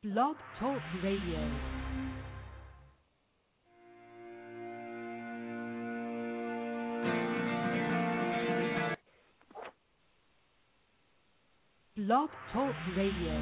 Blog Talk Radio. Blog Talk Radio.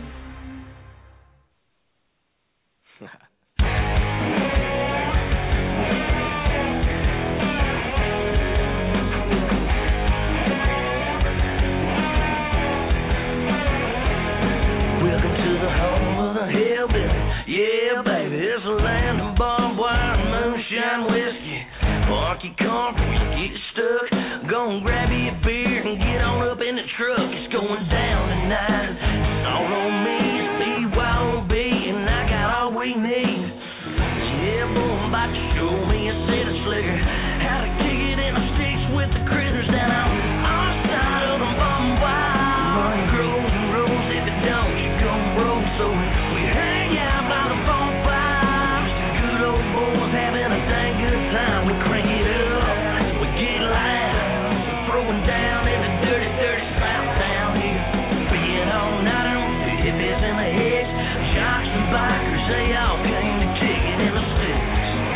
Yeah, baby, it's a land of barbed wire and moonshine whiskey. Park your car before you get stuck. Go and grab you a beer and get on up in the truck. It's going down tonight. It's all on me. It's BYOB, and I got all we need. Yeah, boy, I'm about to show me a set of slicker. How to kick it in the sticks with the critters down on our side of the barbed wire. Money grows and rolls. If it don't, you gon' roll. So we hang out by the bonfire. Just a good old boys having a dang good time. We crank it up, we get loud. We're throwing down in the dirty, dirty south down here. Being all night on the hippies and the hicks, jocks and bikers, they all came to kick it in the sticks.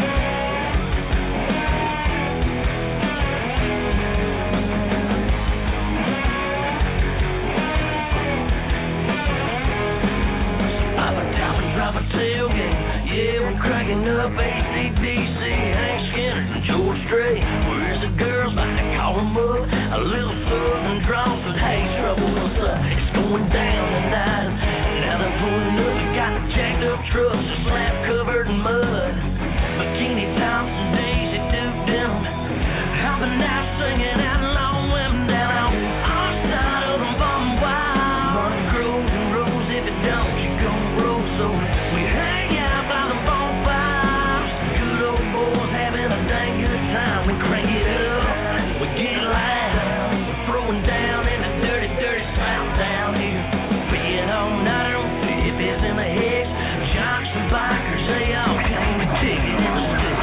Drop a tailgate, yeah, we're cracking up AC/DC, Hank Skinner and George Strait. Where's the girls? About to call them up. A little thug and draws with hey, trouble, what's up? It's going down tonight. Now they're pulling up, you got the jacked up trucks, a slab covered in mud. Bikini tops and Daisy Duke denim. I've been out singing out long women down on our side of the barbed wire. Money grows and rolls, if it don't, you gon' roll. So we hang out by the bonfire. Good old boys having a dang good time. We crank it up, we get loud. We're throwing down in the dirty, dirty south down here. Being all night on the hippies and the hicks, jocks and bikers, they all came to kick it in the sticks.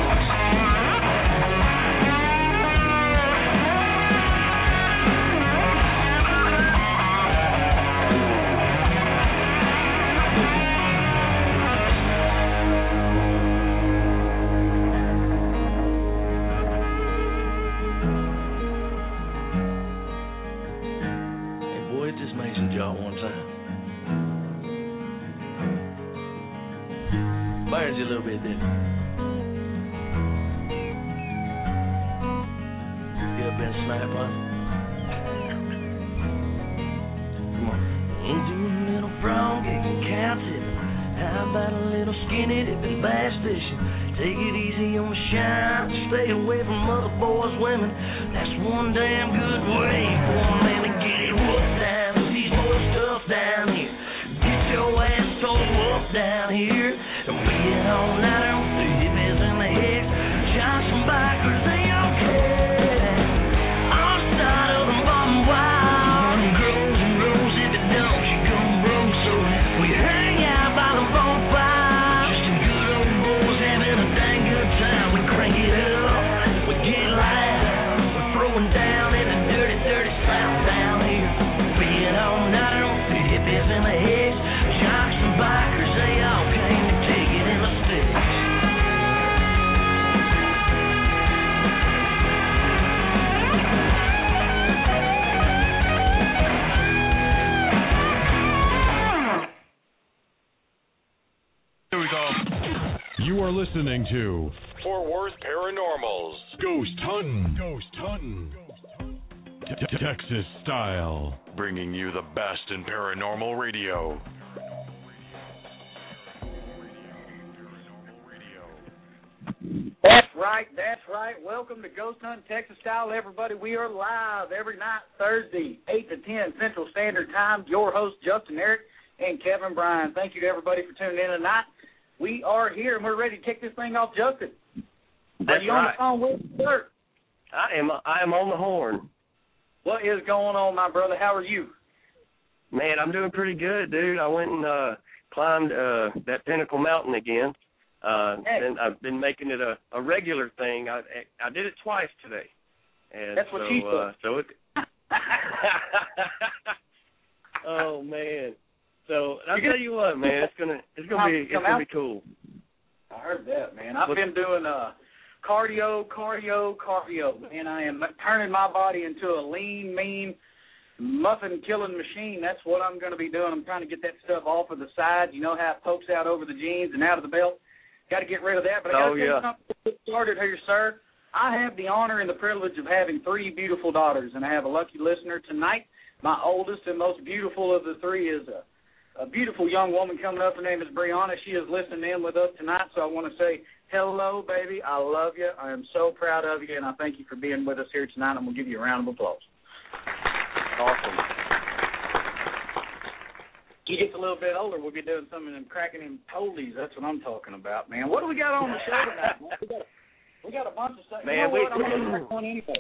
Burns you a little bit, didn't it? You ever been sniped, huh? Come on. Ain't you a little frog getting counted? How about a little skinny dipping bass fishing? Take it easy on the shine. Stay away from other boys' women. That's one damn good way for a man to get it whooped down. These boys tough down here. Get your ass so up down here. Being all night on the hippies and the hicks, jocks and bikers, they all care. Our side of the barbed wire. Money grows and rolls, if it don't, you gon' roll. So we hang out by the bonfire. Just some good old boys having a dang good time. We crank it up, we get loud. We're throwing down in the dirty, dirty south down here. Being all night on the hippies and the hicks, jocks and bikers, they all came to kick it in the sticks. Here we go. You are listening to Fort Worth Paranormals. Ghost Hunting. Ghost Hunting. Texas style. Bringing you the best in paranormal radio. That's right. Welcome to Ghost Hunt Texas Style, everybody. We are live every night, Thursday, 8 to 10 Central Standard Time. Your host, Justin Eric and Kevin Bryan. Thank you to everybody for tuning in tonight. We are here, and we're ready to kick this thing off. Justin, are you on the phone with us, sir? I am on the horn. What is going on, my brother? How are you? Man, I'm doing pretty good, dude. I went and climbed that Pinnacle Mountain again. And I've been making it a regular thing. I did it twice today. And that's what she said. So it. Oh man, So I'll tell you what, man, it's gonna be cool. I heard that, man. I've been doing cardio, and I am turning my body into a lean, mean, muffin-killing machine. That's what I'm going to be doing. I'm trying to get that stuff off of the sides. You know how it pokes out over the jeans and out of the belt? Got to get rid of that. But I got to tell you something to get started here, sir. I have the honor and the privilege of having 3 beautiful daughters, and I have a lucky listener tonight. My oldest and most beautiful of the 3 is a beautiful young woman coming up. Her name is Brianna. She is listening in with us tonight, so I want to say hello, baby. I love you. I am so proud of you, and I thank you for being with us here tonight. I'm going to give you a round of applause. Awesome. You get a little bit older, we'll be doing some of them cracking in oldies. That's what I'm talking about, man. What do we got on the show tonight? We got a bunch of stuff. Man, you know what? I'm going to crack one anyway.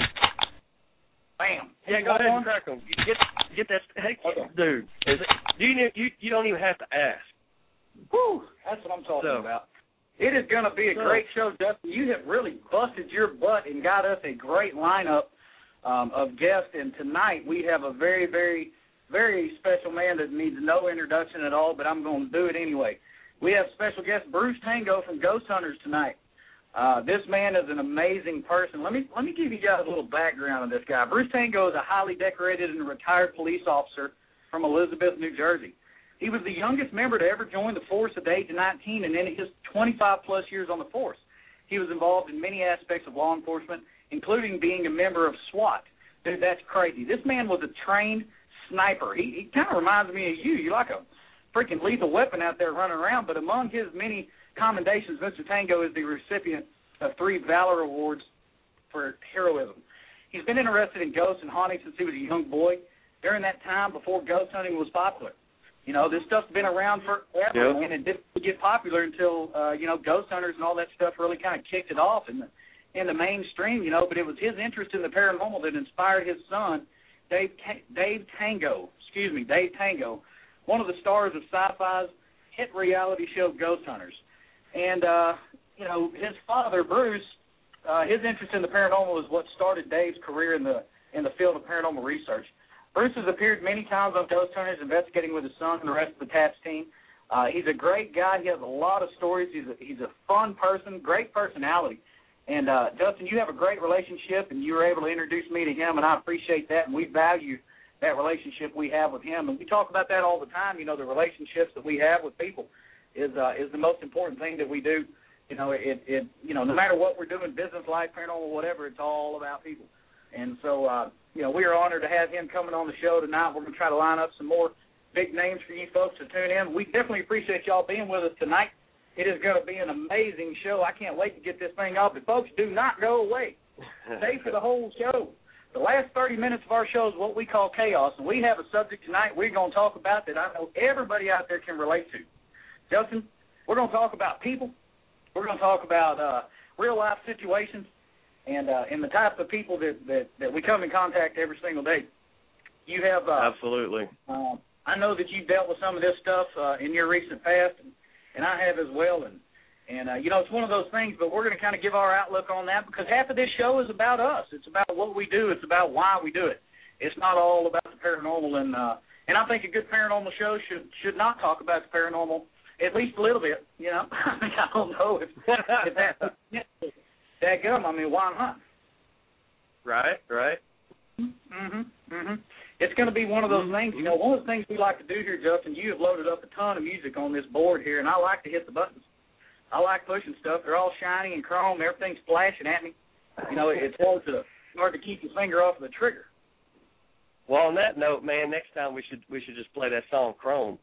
Bam. Yeah, go ahead and crack them. Get that. Hey, okay. Dude, you don't even have to ask. Whew, that's what I'm talking about. It is going to be a great show, Dustin. You have really busted your butt and got us a great lineup of guests. And tonight we have a very, very, very special man that needs no introduction at all, but I'm going to do it anyway. We have special guest Bruce Tango from Ghost Hunters tonight. This man is an amazing person. Let me give you guys a little background on this guy. Bruce Tango is a highly decorated and retired police officer from Elizabeth, New Jersey. He was the youngest member to ever join the force at the age of 19, and in his 25-plus years on the force, he was involved in many aspects of law enforcement, including being a member of SWAT. Dude, that's crazy. This man was a trained sniper. He kind of reminds me of you. You're like a freaking lethal weapon out there running around, but among his many commendations, Mr. Tango is the recipient of 3 Valor Awards for heroism. He's been interested in ghosts and haunting since he was a young boy. During that time, before ghost hunting was popular. You know, this stuff's been around forever, and it didn't get popular until, Ghost Hunters and all that stuff really kind of kicked it off in the mainstream, but it was his interest in the paranormal that inspired his son, Dave Tango, one of the stars of Sci-Fi's hit reality show Ghost Hunters. And, his father, Bruce, his interest in the paranormal is what started Dave's career in the field of paranormal research. Bruce has appeared many times on Ghost Hunters investigating with his son and the rest of the TAPS team. He's a great guy. He has a lot of stories. He's a fun person, great personality. And, Dustin, you have a great relationship, and you were able to introduce me to him, and I appreciate that, and we value that relationship we have with him. And we talk about that all the time. The relationships that we have with people is the most important thing that we do. No matter what we're doing, business, life, paranormal, whatever, it's all about people. And so, we are honored to have him coming on the show tonight. We're going to try to line up some more big names for you folks to tune in. We definitely appreciate y'all being with us tonight. It is going to be an amazing show. I can't wait to get this thing off. But, folks, do not go away. Stay for the whole show. The last 30 minutes of our show is what we call chaos, and we have a subject tonight we're going to talk about that I know everybody out there can relate to. Justin, we're going to talk about people. We're going to talk about real-life situations. And the types of people that we come in contact every single day. You have absolutely. I know that you've dealt with some of this stuff in your recent past, and I have as well. And it's one of those things. But we're going to kind of give our outlook on that because half of this show is about us. It's about what we do. It's about why we do it. It's not all about the paranormal. And I think a good paranormal show should not talk about the paranormal at least a little bit. I don't know if that. Dadgum, why not? Right. It's going to be one of those things. One of the things we like to do here, Justin, you have loaded up a ton of music on this board here, and I like to hit the buttons. I like pushing stuff. They're all shiny and chrome. Everything's flashing at me. It's hard to keep your finger off of the trigger. Well, on that note, man, next time we should just play that song, Chrome.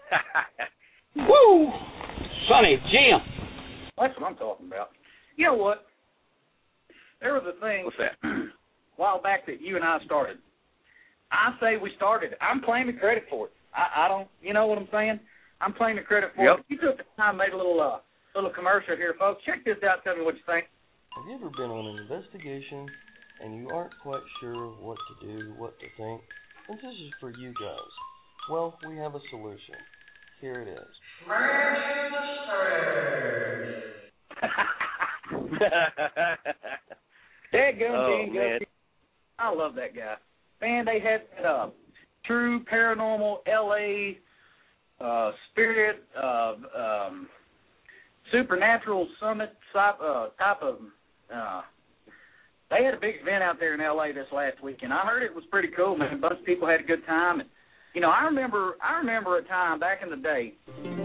Woo! Sonny, Jim. That's what I'm talking about. You know what? There was a thing a while back that you and I started. I say we started it. I'm claiming credit for it. I don't, you know what I'm saying? I'm claiming credit for it. You took the time, made a little commercial here, folks. Check this out. Tell me what you think. Have you ever been on an investigation and you aren't quite sure what to do, what to think? And this is for you guys. Well, we have a solution. Here it is. I love that guy. Man, they had that True Paranormal LA Spirit Supernatural Summit type of. They had a big event out there in L.A. this last weekend. I heard it was pretty cool, man. A bunch of people had a good time. And, you know, I remember a time back in the day.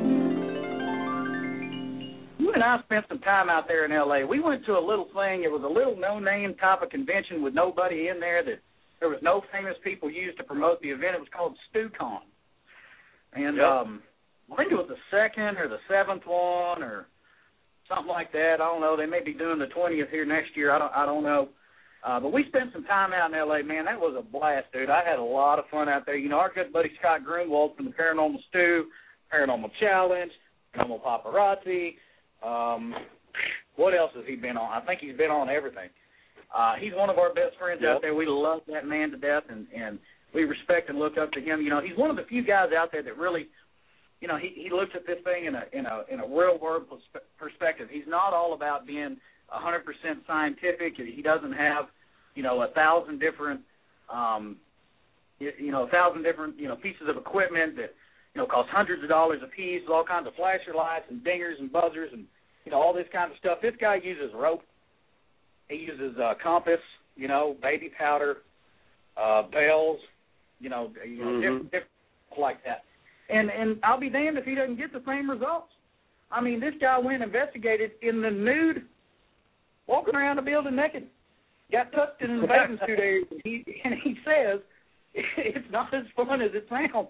You and I spent some time out there in L.A. We went to a little thing. It was a little no-name type of convention with nobody in there. That there was no famous people used to promote the event. It was called StuCon. And I think it was the second or the seventh one or something like that. I don't know. They may be doing the 20th here next year. I don't know. But we spent some time out in L.A., man. That was a blast, dude. I had a lot of fun out there. You know, our good buddy Scott Grunwald from the Paranormal Stew, Paranormal Challenge, Paranormal Paparazzi. What else has he been on? I think he's been on everything. He's one of our best friends out there. We love that man to death, and we respect and look up to him. You know, he's one of the few guys out there that really, you know, he looks at this thing in a real world perspective. He's not all about being 100% scientific. He doesn't have, you know, 1,000 different, pieces of equipment that, you know, cost hundreds of dollars a piece, all kinds of flasher lights and dingers and buzzers and, you know, all this kind of stuff. This guy uses rope. He uses compass, you know, baby powder, bells, different like that. And I'll be damned if he doesn't get the same results. I mean, this guy went and investigated in the nude, walking around the building naked, got tucked in the bathing suit area, and he says it's not as fun as it sounds.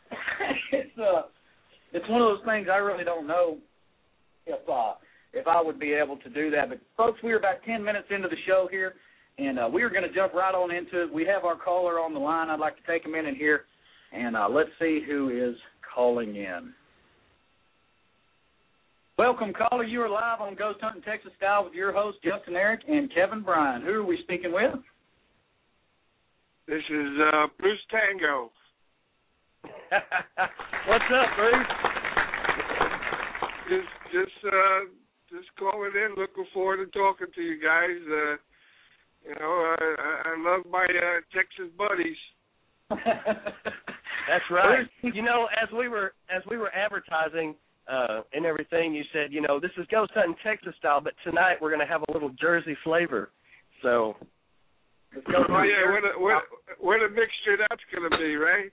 It's one of those things I really don't know if I would be able to do that. But, folks, we are about 10 minutes into the show here, and we are going to jump right on into it. We have our caller on the line. I'd like to take him in here, and let's see who is calling in. Welcome, caller. You are live on Ghost Hunting Texas Style with your host, Justin Eric, and Kevin Bryan. Who are we speaking with? This is Bruce Tango. What's up, Bruce? Just calling in, looking forward to talking to you guys. I love my Texas buddies. That's right. You know, as we were advertising and everything, you said, you know, this is Ghost Hunting Texas Style, but tonight we're going to have a little Jersey flavor. So. What a mixture that's going to be, right?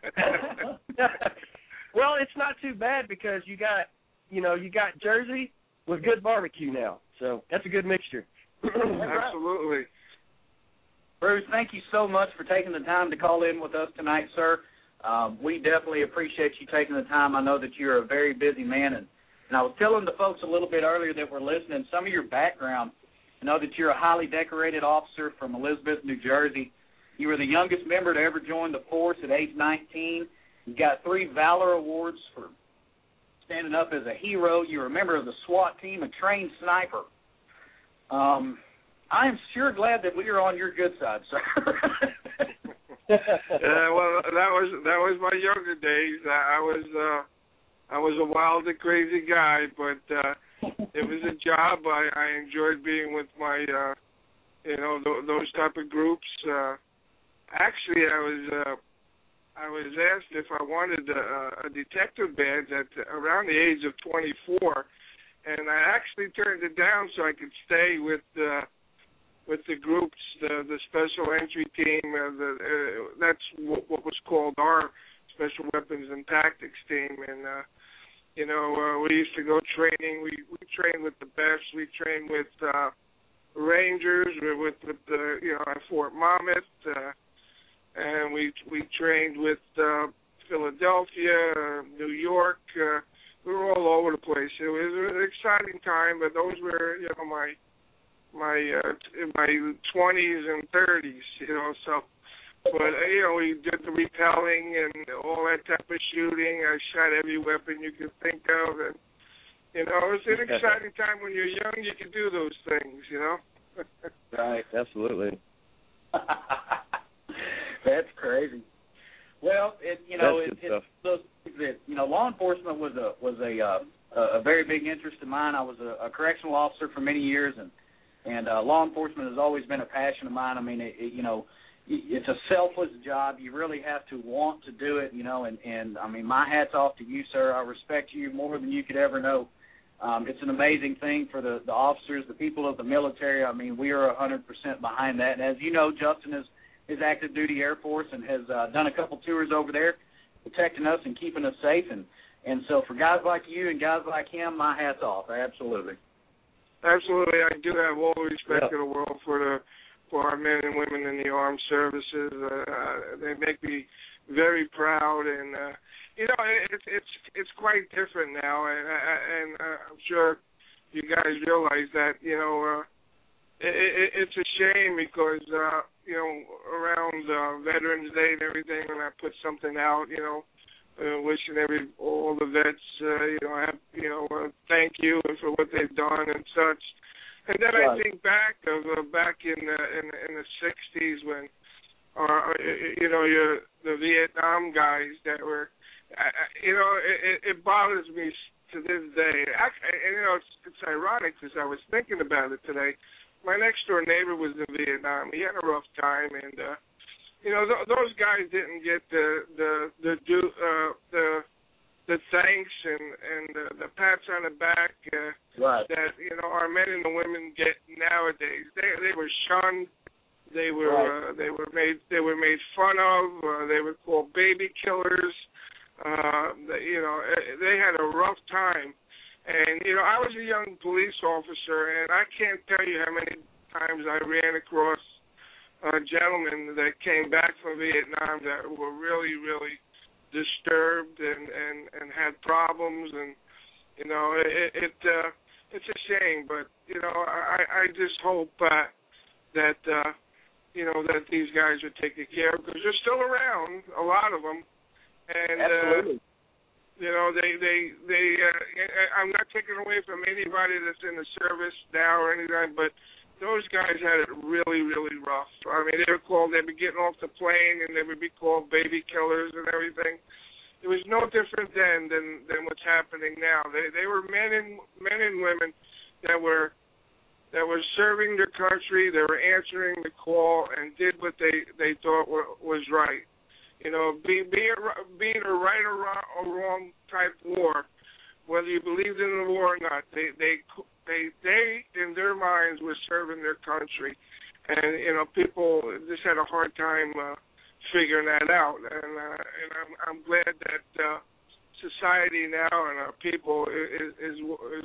Well, it's not too bad because you got Jersey with good barbecue now. So that's a good mixture. Absolutely. Bruce, thank you so much for taking the time to call in with us tonight, sir. We definitely appreciate you taking the time. I know that you're a very busy man, and I was telling the folks a little bit earlier that were listening, some of your background. I know that you're a highly decorated officer from Elizabeth, New Jersey. You were the youngest member to ever join the force at age 19. You got 3 Valor Awards for standing up as a hero. You're a member of the SWAT team, a trained sniper. I am sure glad that we are on your good side, sir. Well, that was my younger days. I was a wild and crazy guy, but it was a job. I enjoyed being with my, those type of groups. Actually, I was asked if I wanted a detective badge at around the age of 24, and I actually turned it down so I could stay with the groups, the special entry team. That's what was called our special weapons and tactics team, and we used to go training. We trained with the best. We trained with Rangers, with at Fort Monmouth. And we trained with Philadelphia, New York. We were all over the place. It was an exciting time, but those were, my 20s and 30s, So, but we did the repelling and all that type of shooting. I shot every weapon you could think of, and it was an exciting time when you're young. You can do those things, Right, absolutely. That's crazy. Well, law enforcement was a very big interest of mine. I was a correctional officer for many years, and law enforcement has always been a passion of mine. I mean, it's a selfless job. You really have to want to do it, and I mean, my hat's off to you, sir. I respect you more than you could ever know. It's an amazing thing for the officers, the people of the military. I mean, we are 100% behind that. And as you know, Justin is active duty Air Force and has done a couple tours over there, protecting us and keeping us safe. And so for guys like you and guys like him, my hat's off. Absolutely. Absolutely. I do have all the respect in the world for our men and women in the armed services. They make me very proud, and it's quite different now, and I'm sure you guys realize that. It's a shame because around Veterans Day and everything, when I put something out, wishing all the vets, thank you for what they've done and such. And then I think back in the 60s when, the Vietnam guys that were, it bothers me to this day. It's ironic because I was thinking about it today. My next door neighbor was in Vietnam. He had a rough time, and those guys didn't get the thanks and the pats on the back that our men and the women get nowadays. They were shunned. They were made fun of. They were called baby killers. They had a rough time. And I was a young police officer, and I can't tell you how many times I ran across gentlemen that came back from Vietnam that were really, really disturbed and had problems, and it's a shame, but I just hope that that these guys are taken care of because they're still around, a lot of them, and absolutely. I'm not taking away from anybody that's in the service now or anything, but those guys had it really, really rough. I mean, they'd be getting off the plane and they would be called baby killers and everything. It was no different then than what's happening now. They were men and women that were serving their country. They were answering the call and did what they thought was right. Be it a right or wrong type war, whether you believed in the war or not, they in their minds were serving their country, and people just had a hard time figuring that out. And I'm glad that society now and our people is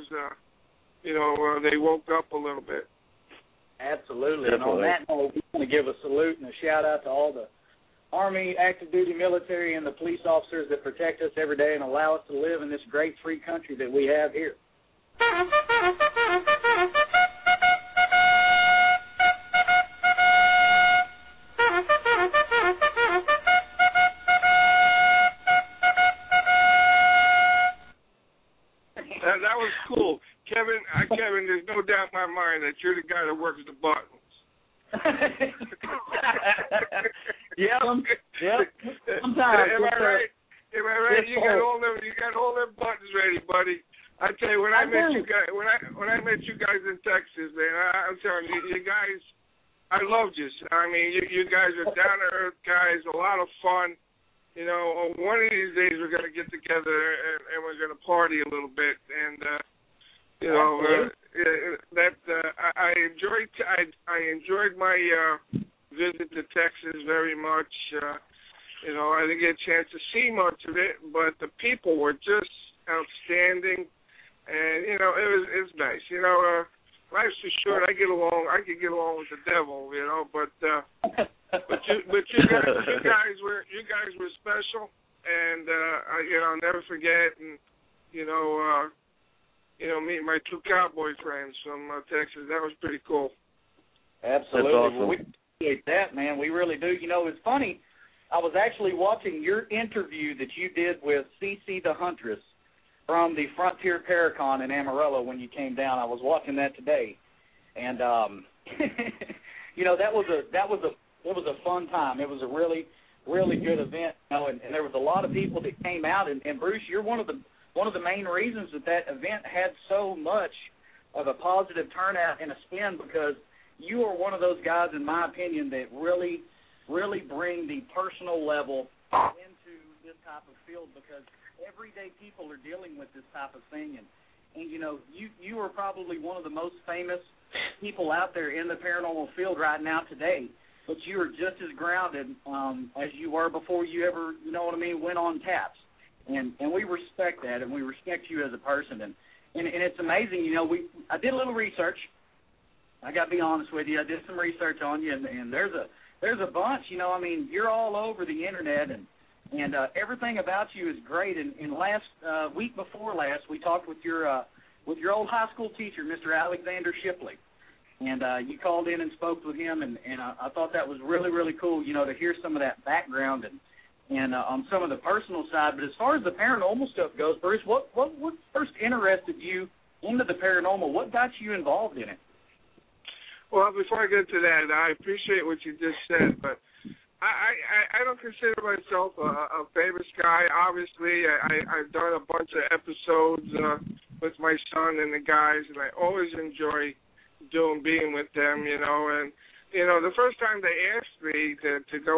they woke up a little bit. Absolutely. And on that note, we want to give a salute and a shout out to all the Army, active duty military, and the police officers that protect us every day and allow us to live in this great free country that we have here. That was cool. Kevin, there's no doubt in my mind that you're the guy that works the buttons. Yep. Sometimes. Am I right? You got all them buttons ready, buddy. I tell you, when I met you guys in Texas, man, I'm telling you guys, I loved you. I mean, you guys are down to earth guys, a lot of fun. One of these days we're gonna get together and we're gonna party a little bit, and I enjoyed my visit to Texas very much. I didn't get a chance to see much of it, but the people were just outstanding, and it was nice. Life's too short. I could get along with the devil, but you guys were special, and I'll never forget, and meeting my two cowboy friends from Texas. That was pretty cool. Absolutely. That's awesome. Well, we appreciate that, man. We really do. It's funny. I was actually watching your interview that you did with CC the Huntress from the Frontier Paracon in Amarillo when you came down. I was watching that today, and that was a fun time. It was a really, really good event. And there was a lot of people that came out. And Bruce, you're one of the main reasons that event had so much of a positive turnout and a spin, because you are one of those guys, in my opinion, that really really bring the personal level into this type of field, because everyday people are dealing with this type of thing. And you know, you are probably one of the most famous people out there in the paranormal field right now today, but you are just as grounded as you were before you ever, you know what I mean, went on taps. And we respect that, and we respect you as a person. And it's amazing, you know, I did a little research. I got to be honest with you. I did some research on you, and there's a bunch, you know. I mean, you're all over the internet, and everything about you is great. And last week before last, we talked with your old high school teacher, Mr. Alexander Shipley, and you called in and spoke with him, and I thought that was really, really cool, you know, to hear some of that background and on some of the personal side. But as far as the paranormal stuff goes, Bruce, what first interested you into the paranormal? What got you involved in it? Well, before I get to that, I appreciate what you just said, but I don't consider myself a famous guy. Obviously, I've done a bunch of episodes with my son and the guys, and I always enjoy being with them, you know. And you know, the first time they asked me to go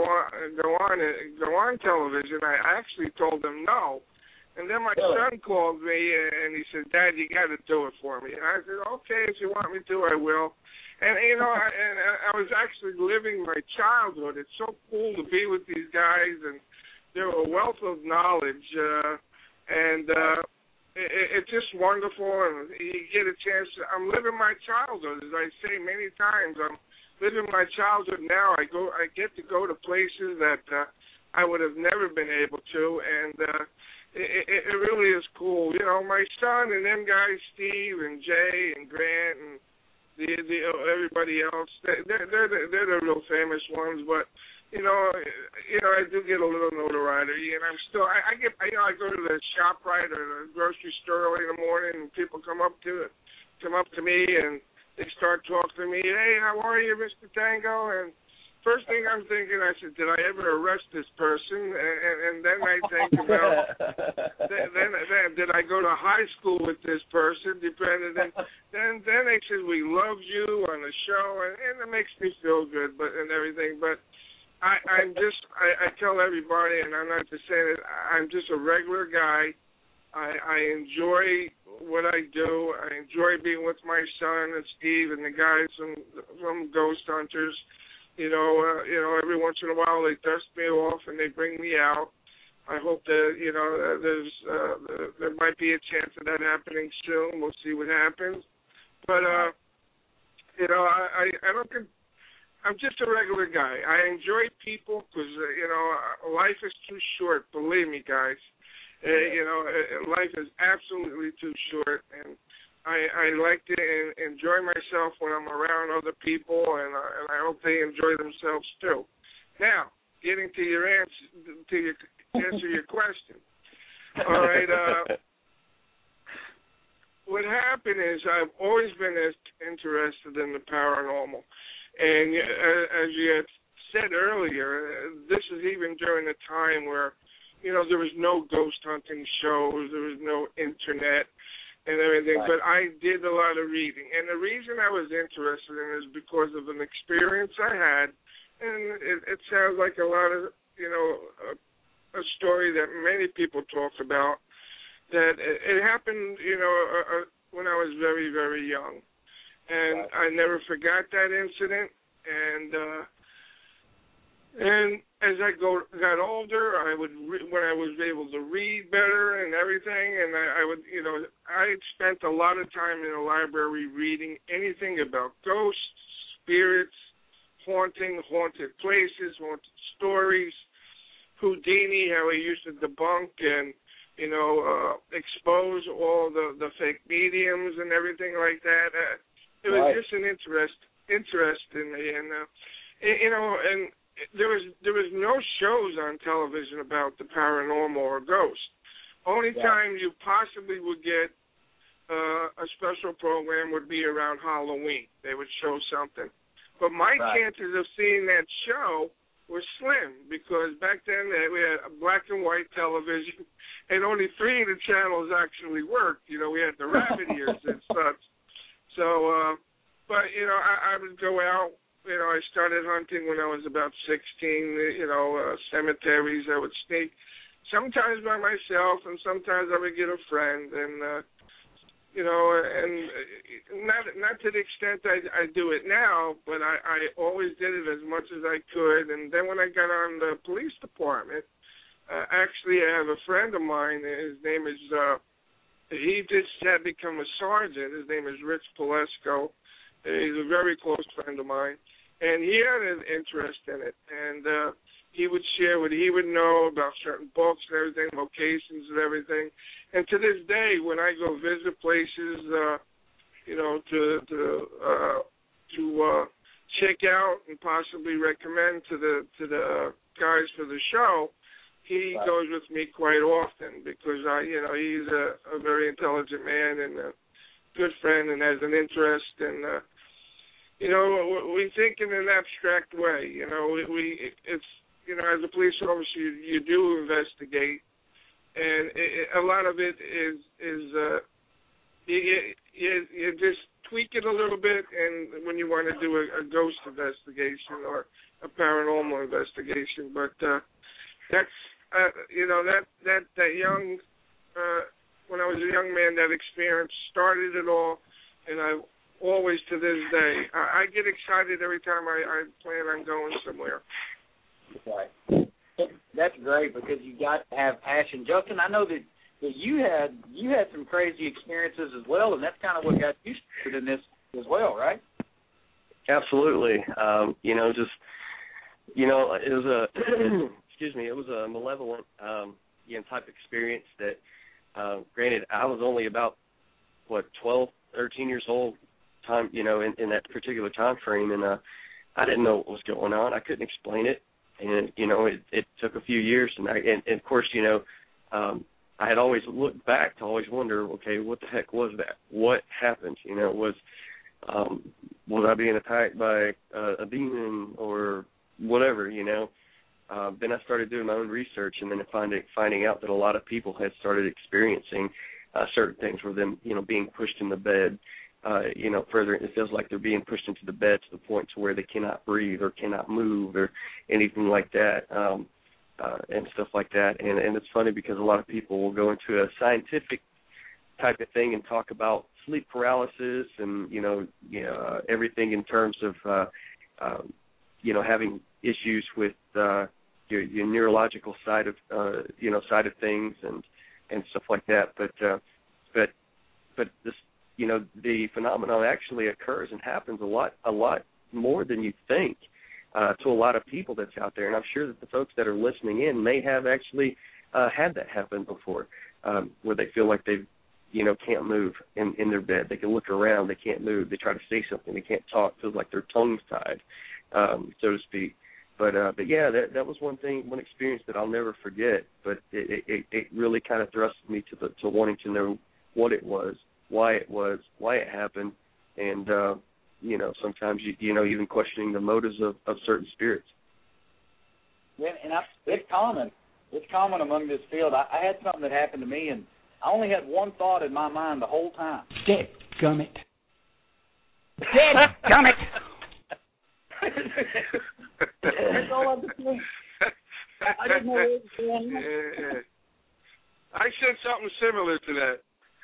on television, I actually told them no. And then my son called me and he said, "Dad, you got to do it for me." And I said, "Okay, if you want me to, I will." And you know, I was actually living my childhood. It's so cool to be with these guys, and they're a wealth of knowledge, and it's just wonderful. And you get a chance. I'm living my childhood, as I say many times. I'm living my childhood now. I get to go to places that I would have never been able to, and it really is cool. You know, my son and them guys, Steve and Jay and Grant and everybody else, they're the real famous ones. But you know, I do get a little notoriety, and I'm still I go to the ShopRite or the grocery store early in the morning, and people come up to me and they start talking to me. "Hey, how are you, Mr. Tango?" And first thing I'm thinking, I said, did I ever arrest this person? And then I think about, then did I go to high school with this person? Then they said, "We love you on the show," and it makes me feel good, and everything. But I tell everybody, and I'm not just saying it, I'm just a regular guy. I enjoy what I do. I enjoy being with my son and Steve and the guys from Ghost Hunters. You know, every once in a while they dust me off and they bring me out. I hope that, you know, there might be a chance of that happening soon. We'll see what happens. But, you know, I'm just a regular guy. I enjoy people because, you know, life is too short. Believe me, guys. You know, life is absolutely too short, and I like to enjoy myself when I'm around other people, and I hope they enjoy themselves too. Now, getting to your answer your question. All right. What happened is I've always been interested in the paranormal, and as you had said earlier, this is even during a time where, you know, there was no ghost hunting shows, there was no internet and everything, right. But I did a lot of reading. And the reason I was interested in it is because of an experience I had, and it sounds like a lot of, you know, a story that many people talk about, that it happened, you know, when I was very, very young. And right. I never forgot that incident, and as I got older, when I was able to read better and everything, and I would, you know, I spent a lot of time in the library reading anything about ghosts, spirits, haunted places, haunted stories, Houdini, how he used to debunk and, you know, expose all the fake mediums and everything like that. It was right. Just an interest in me, and you know, and there was no shows on television about the paranormal or ghosts. Only time you possibly would get a special program would be around Halloween. They would show something. But my chances of seeing that show were slim, because back then we had a black and white television, and only 3 of the channels actually worked. You know, we had the rabbit ears and such. So, but, you know, I would go out. You know, I started hunting when I was about 16. Cemeteries. I would sneak, sometimes by myself, and sometimes I would get a friend, and not to the extent I do it now, but I always did it as much as I could. And then when I got on the police department, actually I have a friend of mine. His name is. He just had become a sergeant. His name is Rich Palesko. He's a very close friend of mine, and he had an interest in it. And he would share what he would know about certain books and everything, locations and everything. And to this day, when I go visit places, to check out and possibly recommend to the guys for the show, he goes with me quite often because he's a very intelligent man and a good friend and has an interest, and we think in an abstract way. It's as a police officer you do investigate, and a lot of it is you just tweak it a little bit, and when you want to do a ghost investigation or a paranormal investigation, but that's. That young, when I was a young man, that experience started it all, and I always to this day, I get excited every time I plan on going somewhere. Right. That's great because you got to have passion. Justin, I know that you had some crazy experiences as well, and that's kind of what got you started in this as well, right? Absolutely. It was a it was a malevolent, type experience that, granted, I was only about, 12, 13 years old, in that particular time frame, and I didn't know what was going on. I couldn't explain it, and, it took a few years, and of course, I had always looked back to always wonder, okay, what the heck was that? What happened? Was I being attacked by a demon or whatever, Then I started doing my own research, and then finding out that a lot of people had started experiencing certain things where them, being pushed in the bed, further, it feels like they're being pushed into the bed to the point to where they cannot breathe or cannot move or anything like that, and stuff like that. And it's funny because a lot of people will go into a scientific type of thing and talk about sleep paralysis and, everything in terms of, having issues with your neurological side of things and stuff like that. But this, the phenomenon actually occurs and happens a lot more than you think to a lot of people that's out there. And I'm sure that the folks that are listening in may have actually had that happen before, where they feel like they can't move in their bed. They can look around, they can't move. They try to say something, they can't talk. It feels like their tongue's tied, so to speak. But yeah, that was one experience that I'll never forget. But it really kind of thrusted me to wanting to know what it was, why it happened, and sometimes even questioning the motives of certain spirits. Yeah, and it's common. It's common among this field. I had something that happened to me, and I only had one thought in my mind the whole time. Dead gummit. Dead gummit. That's all I could think. I didn't know what was going on. Yeah. I said something similar to that.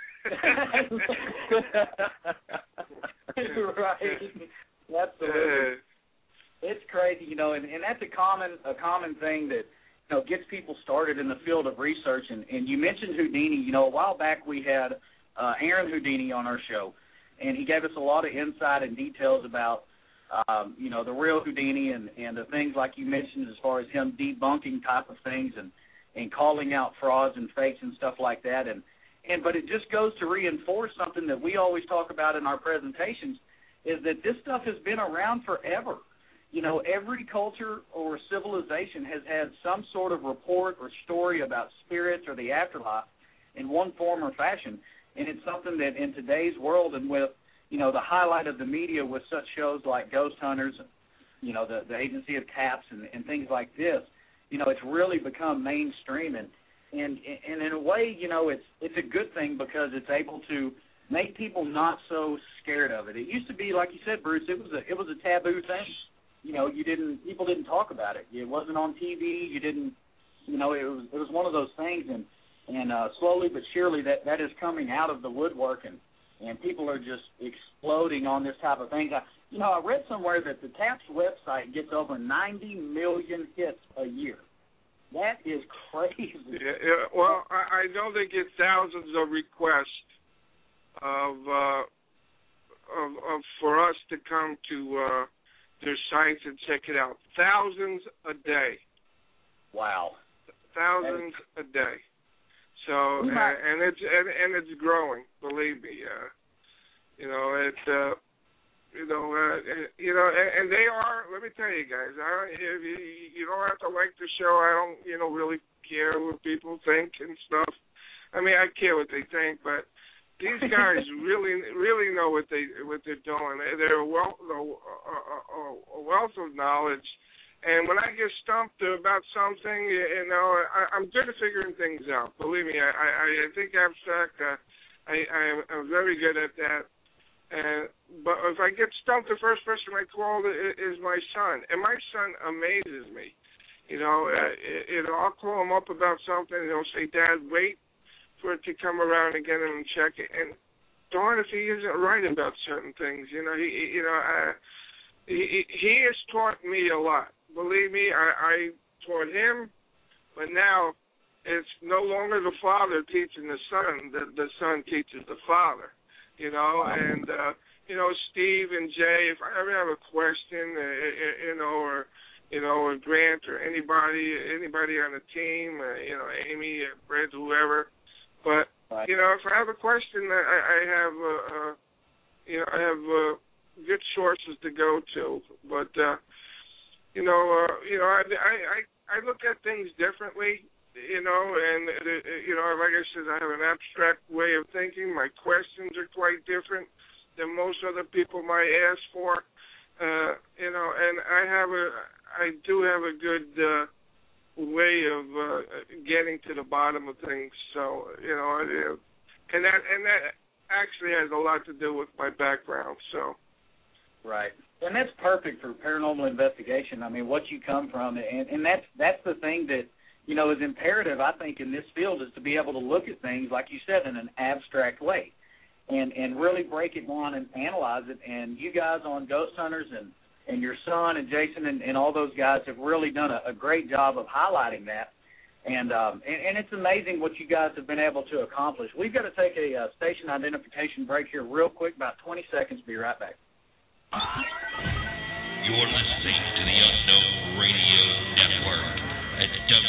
Right. Absolutely. It's crazy, and that's a common thing that gets people started in the field of research. And you mentioned Houdini. A while back we had Aaron Houdini on our show, and he gave us a lot of insight and details about the real Houdini and the things like you mentioned as far as him debunking type of things and calling out frauds and fakes and stuff like that. But it just goes to reinforce something that we always talk about in our presentations, is that this stuff has been around forever. Every culture or civilization has had some sort of report or story about spirits or the afterlife in one form or fashion. And it's something that in today's world, and with, the highlight of the media with such shows like Ghost Hunters, the Agency of Taps and things like this, it's really become mainstream. And in a way, it's a good thing because it's able to make people not so scared of it. It used to be, like you said, Bruce, it was a taboo thing. people didn't talk about it. It wasn't on TV. You didn't, it was one of those things, and slowly but surely that is coming out of the woodwork, and people are just exploding on this type of thing. I read somewhere that the TAPS website gets over 90 million hits a year. That is crazy. Yeah, well, I know they get thousands of requests for us to come to their sites and check it out. Thousands a day. Wow. Thousands a day. So and it's growing. Believe me. And they are. Let me tell you guys. You don't have to like the show. I don't, really care what people think and stuff. I mean, I care what they think, but these guys really know what they're doing. They're a wealth of knowledge. And when I get stumped about something, I'm good at figuring things out. Believe me, I think abstract. I'm very good at that. But if I get stumped, the first person I call is my son, and my son amazes me. I'll call him up about something, and he'll say, "Dad, wait for it to come around again and check it." And darn if he isn't right about certain things. He has taught me a lot. Believe me, I taught him, but now it's no longer the father teaching the son. The son teaches the father. And Steve and Jay, if I ever have a question, or Grant or anybody on the team, Amy, Brett, whoever. But if I have a question, I have good sources to go to. But I look at things differently. And like I said, I have an abstract way of thinking. My questions are quite different than most other people might ask for. And I do have a good way of getting to the bottom of things. So, and that actually has a lot to do with my background. So. Right. And that's perfect for paranormal investigation. I mean, what you come from, and that's the thing that, is imperative, I think, in this field, is to be able to look at things, like you said, in an abstract way and really break it down and analyze it. And you guys on Ghost Hunters and your son and Jason and all those guys have really done a great job of highlighting that. And it's amazing what you guys have been able to accomplish. We've got to take a station identification break here real quick, about 20 seconds. Be right back. You're listening to the Unknown Radio Network at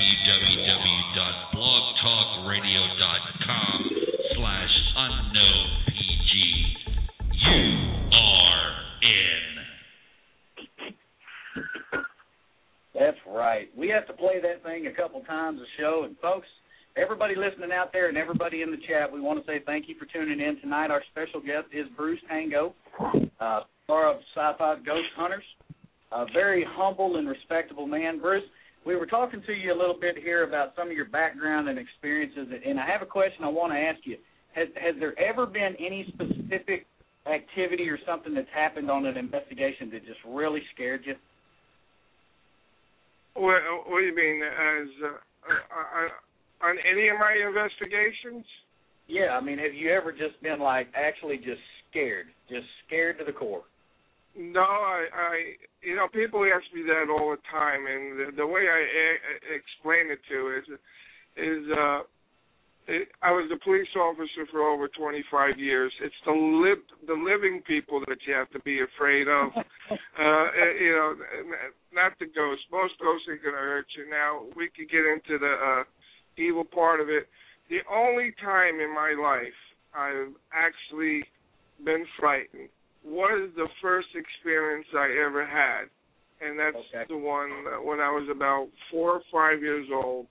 www.blogtalkradio.com/unknownpg. You are in. That's right. We have to play that thing a couple times a show. And, folks, everybody listening out there and everybody in the chat, we want to say thank you for tuning in tonight. Our special guest is Bruce Tango, star of Sci-Fi Ghost Hunters, a very humble and respectable man. Bruce, we were talking to you a little bit here about some of your background and experiences, and I have a question I want to ask you. Has there ever been any specific activity or something that's happened on an investigation that just really scared you? What do you mean? As on any of my investigations? Yeah, I mean, have you ever just been, actually just scared to the core? No, people ask me that all the time, and the way I explain it is I was a police officer for over 25 years. It's the living people that you have to be afraid of. Not the ghosts. Most ghosts ain't going to hurt you. Now, we could get into the evil part of it. The only time in my life I've actually been frightened was the first experience I ever had, and that's the one when I was about 4 or 5 years old.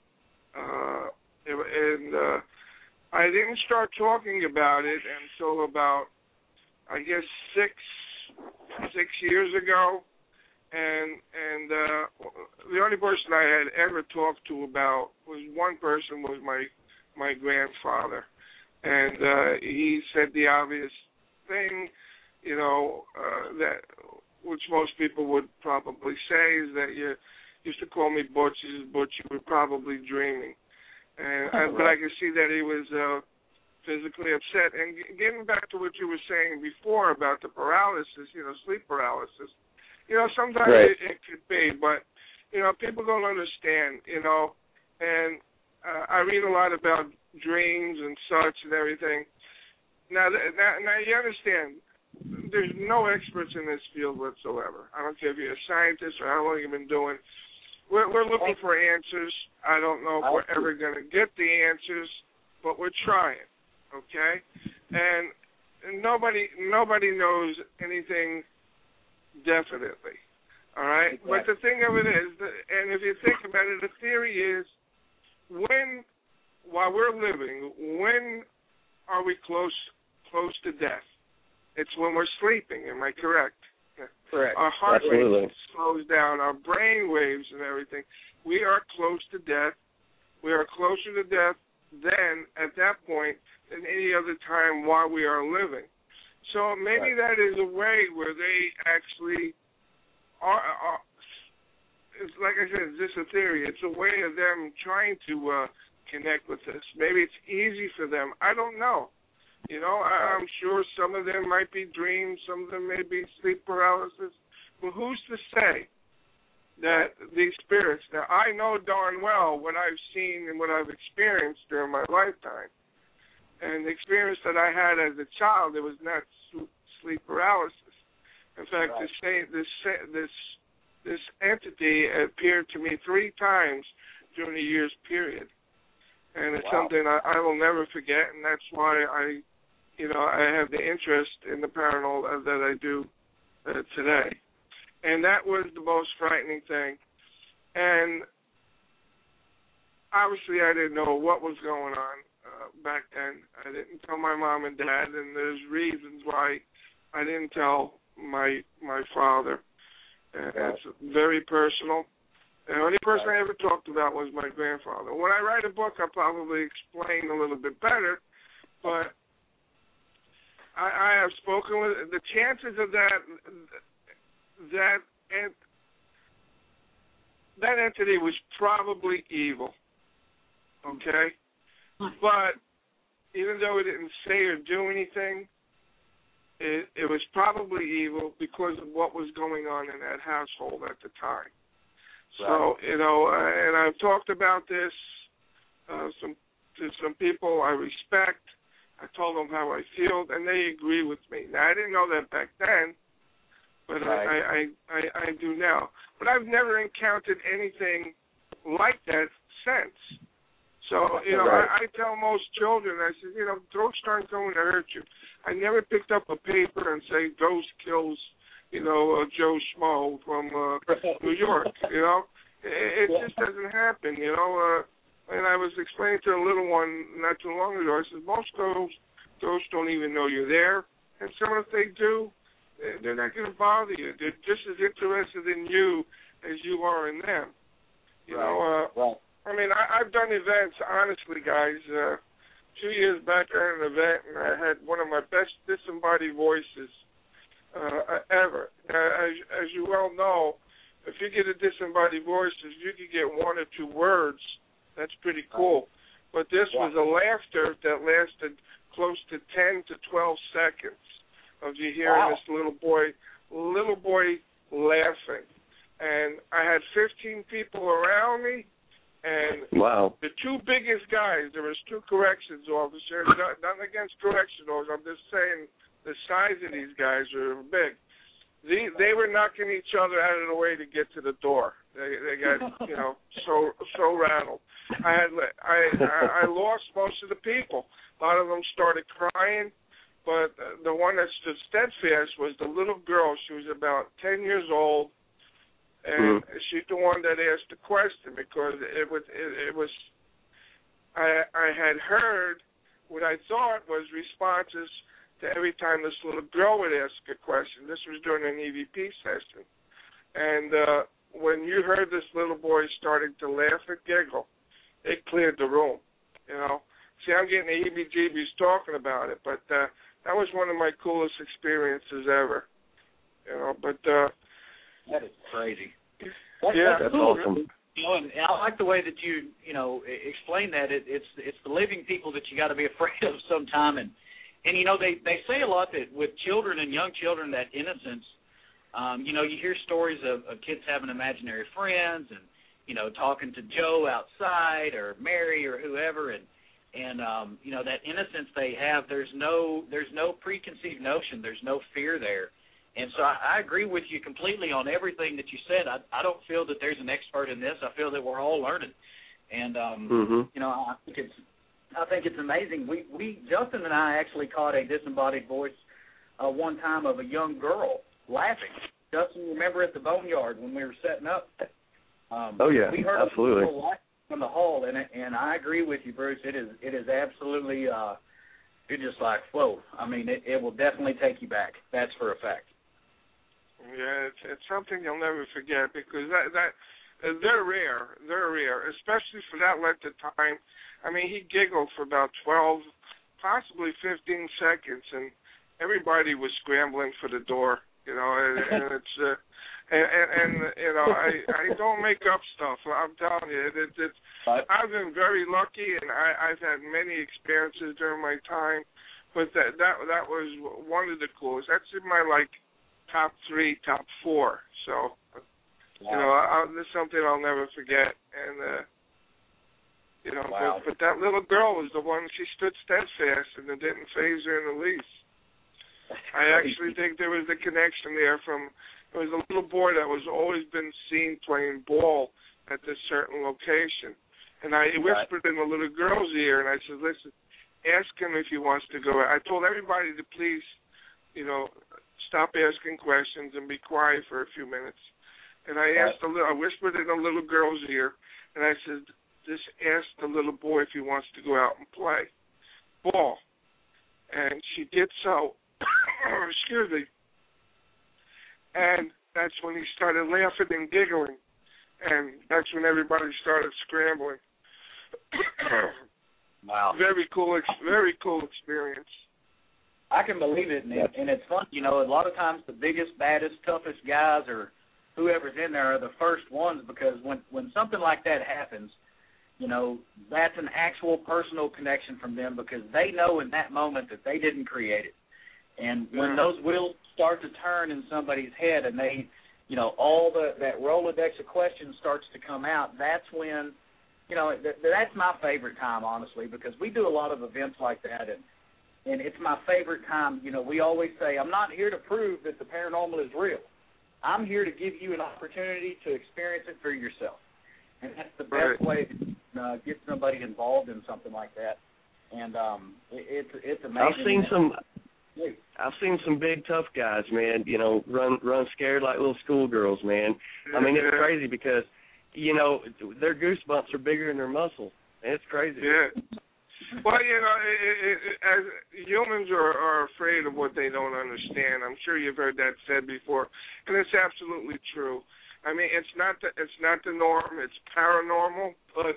And I didn't start talking about it until about, I guess, six years ago. And the only person I had ever talked to about was one person, was my grandfather. And he said the obvious thing, that which most people would probably say, is that you used to call me Butch. Butch, you were probably dreaming. But I could see that he was physically upset. And getting back to what you were saying before about the paralysis, sleep paralysis, sometimes it could be, but, people don't understand, and I read a lot about dreams and such and everything. Now you understand, there's no experts in this field whatsoever. I don't care if you're a scientist or how long you've been doing. We're looking for answers. I don't know if we're ever going to get the answers, but we're trying, okay? And nobody knows anything definitely, all right? Exactly. But the thing of it is, and if you think about it, the theory is while we're living, when are we close to death? It's when we're sleeping, am I correct? Correct. Our heart rate slows down, our brain waves and everything. We are close to death. We are closer to death then, at that point, than any other time while we are living. So maybe that is a way where they actually are it's like I said, it's just a theory. It's a way of them trying to connect with us. Maybe it's easy for them. I don't know. I'm sure some of them might be dreams, some of them may be sleep paralysis. But who's to say that these spirits, now I know darn well what I've seen and what I've experienced during my lifetime. And the experience that I had as a child, it was not sleep paralysis. In fact, this entity appeared to me 3 times during a year's period. And it's something I will never forget, and that's why I have the interest in the paranormal that I do today. And that was the most frightening thing. And obviously I didn't know what was going on back then. I didn't tell my mom and dad, and there's reasons why I didn't tell my father. It's very personal. The only person I ever talked about was my grandfather. When I write a book, I'll probably explain a little bit better, but I have spoken with the chances of that entity was probably evil, okay? But even though it didn't say or do anything, it was probably evil because of what was going on in that household at the time. So, and I've talked about this to some people I respect. I told them how I feel, and they agree with me. Now, I didn't know that back then, but I do now. But I've never encountered anything like that since. So, I tell most children, I said, ghosts aren't going to hurt you. I never picked up a paper and say, ghost kills, Joe Schmo from New York, It just doesn't happen, And I was explaining to a little one not too long ago, I said, most ghosts don't even know you're there. And some if they do, they're not going to bother you. They're just as interested in you as you are in them. I mean, I've done events, honestly, guys. 2 years back I had an event, and I had one of my best disembodied voices ever. As you well know, if you get a disembodied voice, if you could get 1 or 2 words, that's pretty cool. But this was a laughter that lasted close to 10 to 12 seconds of you hearing this little boy laughing. And I had 15 people around me, and the 2 biggest guys, there was 2 corrections officers, nothing against correction officers, I'm just saying the size of these guys are big. They were knocking each other out of the way to get to the door. They got, so rattled. I lost most of the people. A lot of them started crying, but the one that stood steadfast was the little girl. She was about 10 years old, and she's the one that asked the question because it was. I had heard what I thought was responses to every time this little girl would ask a question. This was during an EVP session. And when you heard this little boy starting to laugh and giggle, it cleared the room, See, I'm getting the heebie-jeebies talking about it, but that was one of my coolest experiences ever. You know, but that is crazy. That's cool. awesome. You know, and I like the way that you explain that. It's the living people that you got to be afraid of sometime, and you know they say a lot that with children and young children, that innocence. You know, you hear stories of kids having imaginary friends, and you know, talking to Joe outside or Mary or whoever, and you know, that innocence they have. There's no preconceived notion. There's no fear there. And so I agree with you completely on everything that you said. I don't feel that there's an expert in this. I feel that we're all learning. And, you know, I think it's amazing. We Justin and I actually caught a disembodied voice one time of a young girl laughing. Justin, remember at the Boneyard when we were setting up? Oh, yeah, we heard absolutely. People laughing from the hall, and I agree with you, Bruce. It is absolutely, you're just like, whoa. I mean, it will definitely take you back. That's for a fact. Yeah, it's something you'll never forget because they're rare. They're rare, especially for that length of time. I mean, he giggled for about 12, possibly 15 seconds, and everybody was scrambling for the door. You know, and it's and you know, I don't make up stuff. I'm telling you, I've been very lucky, and I've had many experiences during my time, but that was one of the coolest. That's in my top 3, top 4. So, you know, this is something I'll never forget. And, you know, but that little girl was the one, she stood steadfast and it didn't faze her in the least. I actually think there was a connection there there was a little boy that was always been seen playing ball at this certain location. And I whispered in the little girl's ear and I said, listen, ask him if he wants to go. I told everybody to please, you know, stop asking questions and be quiet for a few minutes. And I whispered in a little girl's ear, and I said, just ask the little boy if he wants to go out and play ball. And she did so. Excuse me. And that's when he started laughing and giggling. And that's when everybody started scrambling. Wow. Very cool experience. I can believe it, and it's fun. You know, a lot of times the biggest, baddest, toughest guys or whoever's in there are the first ones because when something like that happens, you know, that's an actual personal connection from them because they know in that moment that they didn't create it. And when those wheels start to turn in somebody's head and they, you know, all that Rolodex of questions starts to come out, that's when, you know, that's my favorite time, honestly, because we do a lot of events like that, and it's my favorite time. You know, we always say, I'm not here to prove that the paranormal is real. I'm here to give you an opportunity to experience it for yourself. And that's the best way to get somebody involved in something like that. And it's amazing. I've seen some big tough guys, man, you know, run scared like little schoolgirls, man. I mean, it's crazy because, you know, their goosebumps are bigger than their muscles. It's crazy. Yeah. Well, you know, as humans are afraid of what they don't understand. I'm sure you've heard that said before, and it's absolutely true. I mean, it's not the norm. It's paranormal, but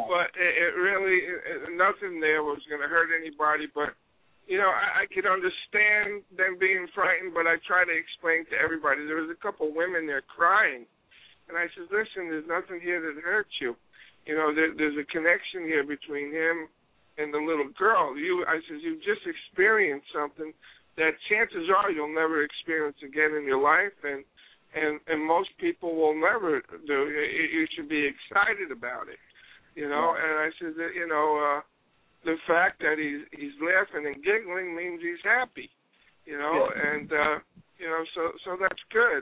it really nothing there was going to hurt anybody. But you know, I could understand them being frightened, but I try to explain to everybody. There was a couple women there crying, and I said, "Listen, there's nothing here that hurts you. You know, there's a connection here between him and the little girl. I said, you just experienced something that chances are you'll never experience again in your life, and most people will never do. You should be excited about it, you know." And I said that, you know, the fact that he's laughing and giggling means he's happy, you know, and you know, so that's good.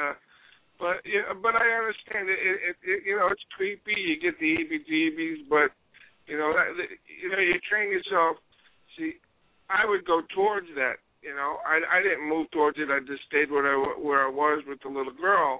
But I understand it. You know, it's creepy. You get the heebie-jeebies, but you know, you train yourself. See, I would go towards that. You know, I didn't move towards it. I just stayed where I was with the little girl.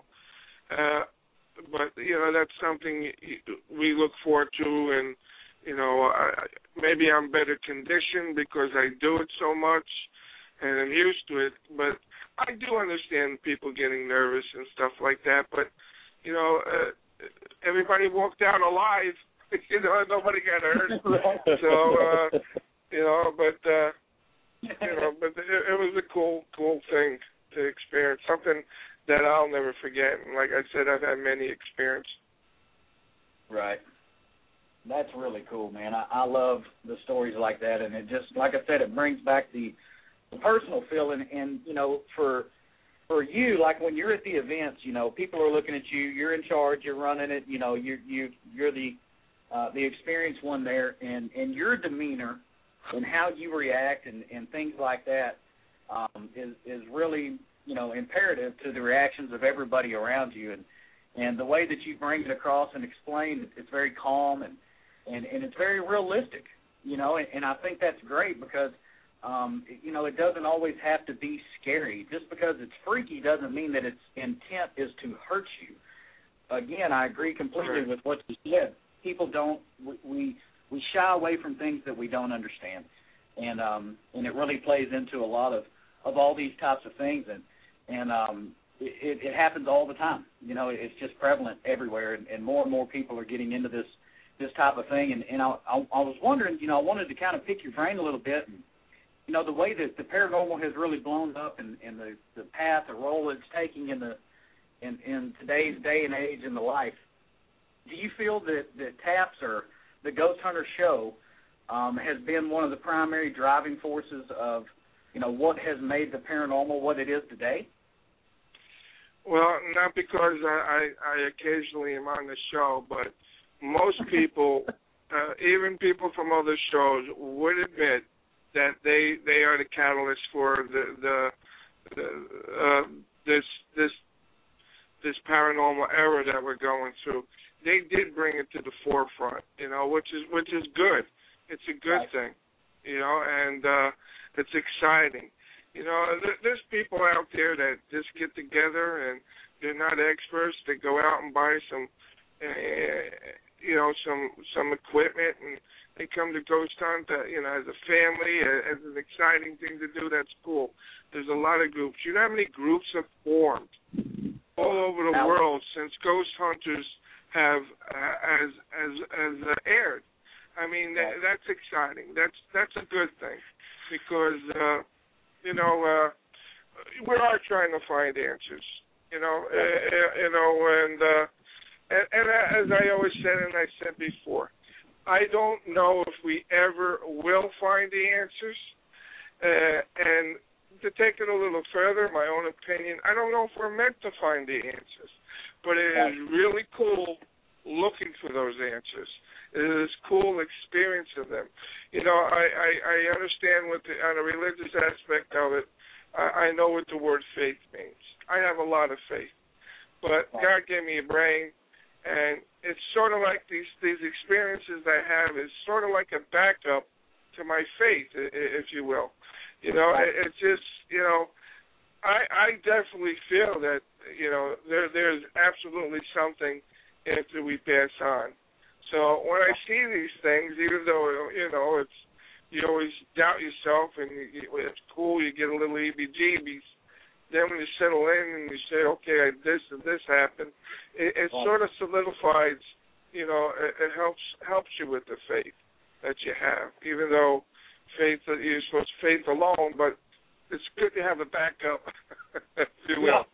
But you know, that's something we look forward to, and you know, maybe I'm better conditioned because I do it so much, and I'm used to it. But I do understand people getting nervous and stuff like that. But you know, everybody walked out alive. You know, nobody got hurt. So, you know, but it was a cool thing to experience, something that I'll never forget. And like I said, I've had many experiences. Right. That's really cool, man. I love the stories like that, and it just, like I said, it brings back the personal feeling. And for you, like when you're at the events, people are looking at you. You're in charge. You're running it. You're the experienced one there, and your demeanor and how you react and things like that is really imperative to the reactions of everybody around you. And the way that you bring it across and explain, it's very calm and it's very realistic. And I think that's great because it doesn't always have to be scary. Just because it's freaky doesn't mean that its intent is to hurt you. Again, I agree completely with what you said. People don't, we shy away from things that we don't understand. And it really plays into a lot of all these types of things. And it happens all the time. It's just prevalent everywhere. And more people are getting into this type of thing. And I was wondering, I wanted to kind of pick your brain a little bit. And, the way that the paranormal has really blown up and the path, the role it's taking in today's day and age in the life, do you feel that TAPS or the Ghost Hunter Show has been one of the primary driving forces of, what has made the paranormal what it is today? Well, not because I occasionally am on the show, but most people, even people from other shows, would admit that they are the catalyst for this paranormal era that we're going through. They did bring it to the forefront, which is good. It's a good thing, and it's exciting. There's people out there that just get together and they're not experts. They go out and buy some equipment, and they come to Ghost Hunt, as a family, as an exciting thing to do. That's cool. There's a lot of groups. You know how many groups have formed all over the world since Ghost Hunters have aired? I mean, that's exciting. That's a good thing because we are trying to find answers. And as I always said, and I said before, I don't know if we ever will find the answers. And to take it a little further, my own opinion, I don't know if we're meant to find the answers. But it is really cool looking for those answers. It is cool experience of them. I understand on a religious aspect of it, I know what the word faith means. I have a lot of faith. But God gave me a brain, and it's sort of like these experiences I have is sort of like a backup to my faith, if you will. It's just, I definitely feel that, there's absolutely something after we pass on. So when I see these things, even though, it's, you always doubt yourself and it's cool, you get a little EBGBs, then when you settle in and you say, okay, this and this happened, it sort of solidifies, it helps you with the faith that you have, even though you're supposed to faith alone, but it's good to have a backup, if you will,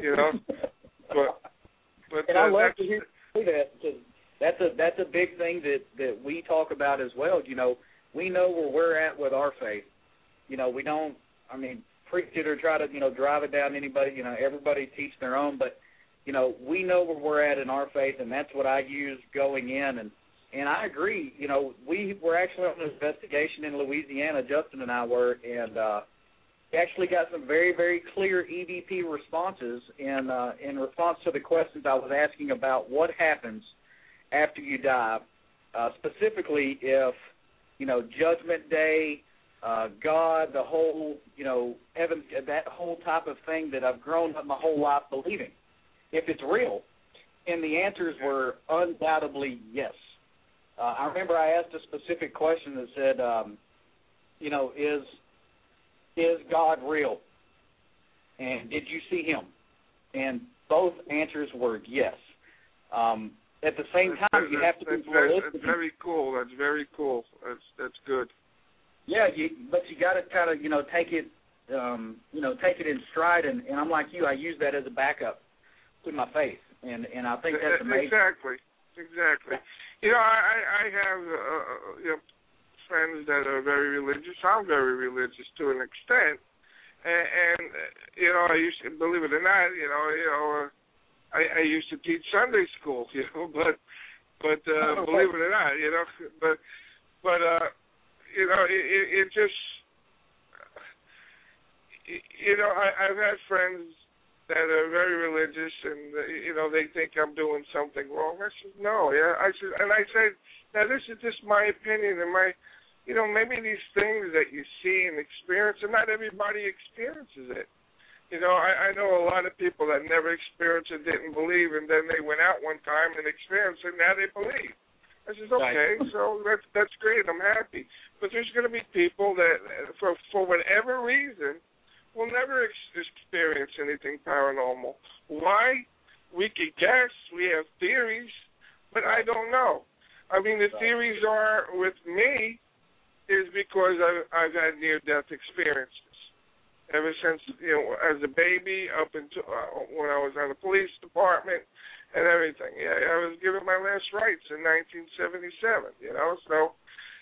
But and I love to hear you say that because that's a big thing that we talk about as well. We know where we're at with our faith. We don't, preach it or try to, drive it down anybody. Everybody teach their own, but, we know where we're at in our faith, and that's what I use going in. And I agree. We were actually on an investigation in Louisiana, Justin and I were, and we actually got some very, very clear EVP responses in response to the questions I was asking about what happens after you die, specifically if, Judgment Day, God, the whole, heaven, that whole type of thing that I've grown up my whole life believing, if it's real. And the answers were undoubtedly yes. I remember I asked a specific question that said, is God real? And did you see him? And both answers were yes. At the same time, you have to be realistic. That's very cool. That's very cool. That's good. Yeah, but you got to kind of take it it in stride, and I'm like you. I use that as a backup with my faith, and I think that's amazing. Exactly. You know, I have friends that are very religious. I'm very religious to an extent, and you know, I used to, believe it or not, I used to teach Sunday school, but believe it or not, but it just, I've had friends that are very religious, and they think I'm doing something wrong. I said no, I said now this is just my opinion and my, maybe these things that you see and experience, and not everybody experiences it. I know a lot of people that never experienced it, didn't believe, and then they went out one time and experienced it, and now they believe. I said, okay, so that's great, I'm happy. But there's going to be people that, for whatever reason, will never experience anything paranormal. Why? We could guess, we have theories, but I don't know. I mean, the theories are, with me, is because I've had near-death experiences. Ever since, as a baby, up until when I was on the police department and everything. Yeah, I was given my last rites in 1977, so,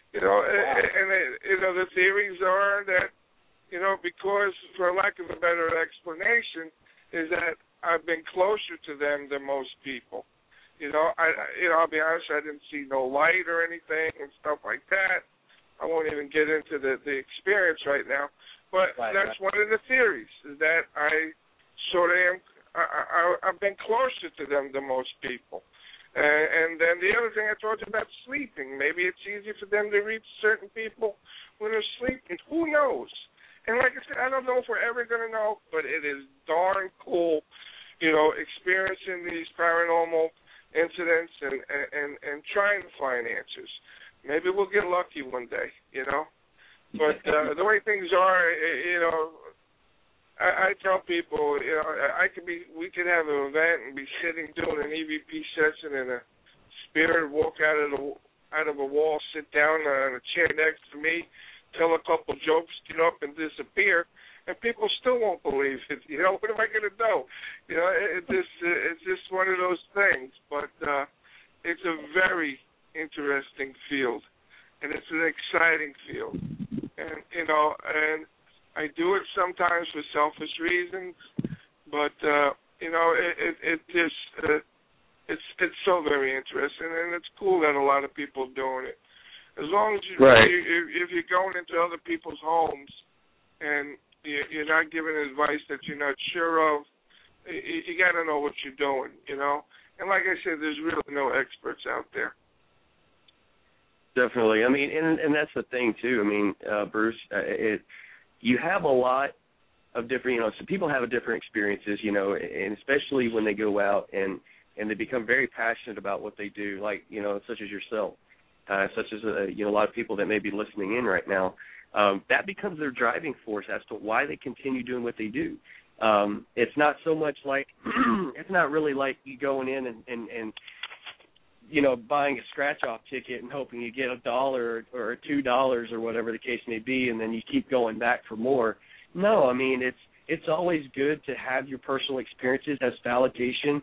and, the theories are that, because, for lack of a better explanation, is that I've been closer to them than most people. I'll be honest, I didn't see no light or anything and stuff like that. I won't even get into the experience right now. But that's one of the theories, is that I sort of am, I've been closer to them than most people. And then the other thing I told you about sleeping, maybe it's easy for them to reach certain people when they're sleeping. Who knows? And like I said, I don't know if we're ever going to know, but it is darn cool, experiencing these paranormal incidents and trying to find answers. Maybe we'll get lucky one day, But the way things are, I tell people, we could have an event and be sitting doing an EVP session, and a spirit walk out of a wall, sit down on a chair next to me, tell a couple jokes, get up and disappear, and people still won't believe it. What am I going to do? It's just one of those things. But it's a very interesting field, and it's an exciting field. And and I do it sometimes for selfish reasons, but it's so very interesting, and it's cool that a lot of people are doing it. As long as if you're going into other people's homes and you're not giving advice that you're not sure of, you got to know what you're doing, And like I said, there's really no experts out there. Definitely. I mean, and that's the thing, too. I mean, Bruce, you have a lot of different, so people have different experiences, and especially when they go out and they become very passionate about what they do, like, such as yourself, such as, a lot of people that may be listening in right now. That becomes their driving force as to why they continue doing what they do. It's not so much like, it's not really like you going in and buying a scratch-off ticket and hoping you get $1 or $2 or whatever the case may be, and then you keep going back for more. No, I mean, it's always good to have your personal experiences as validation,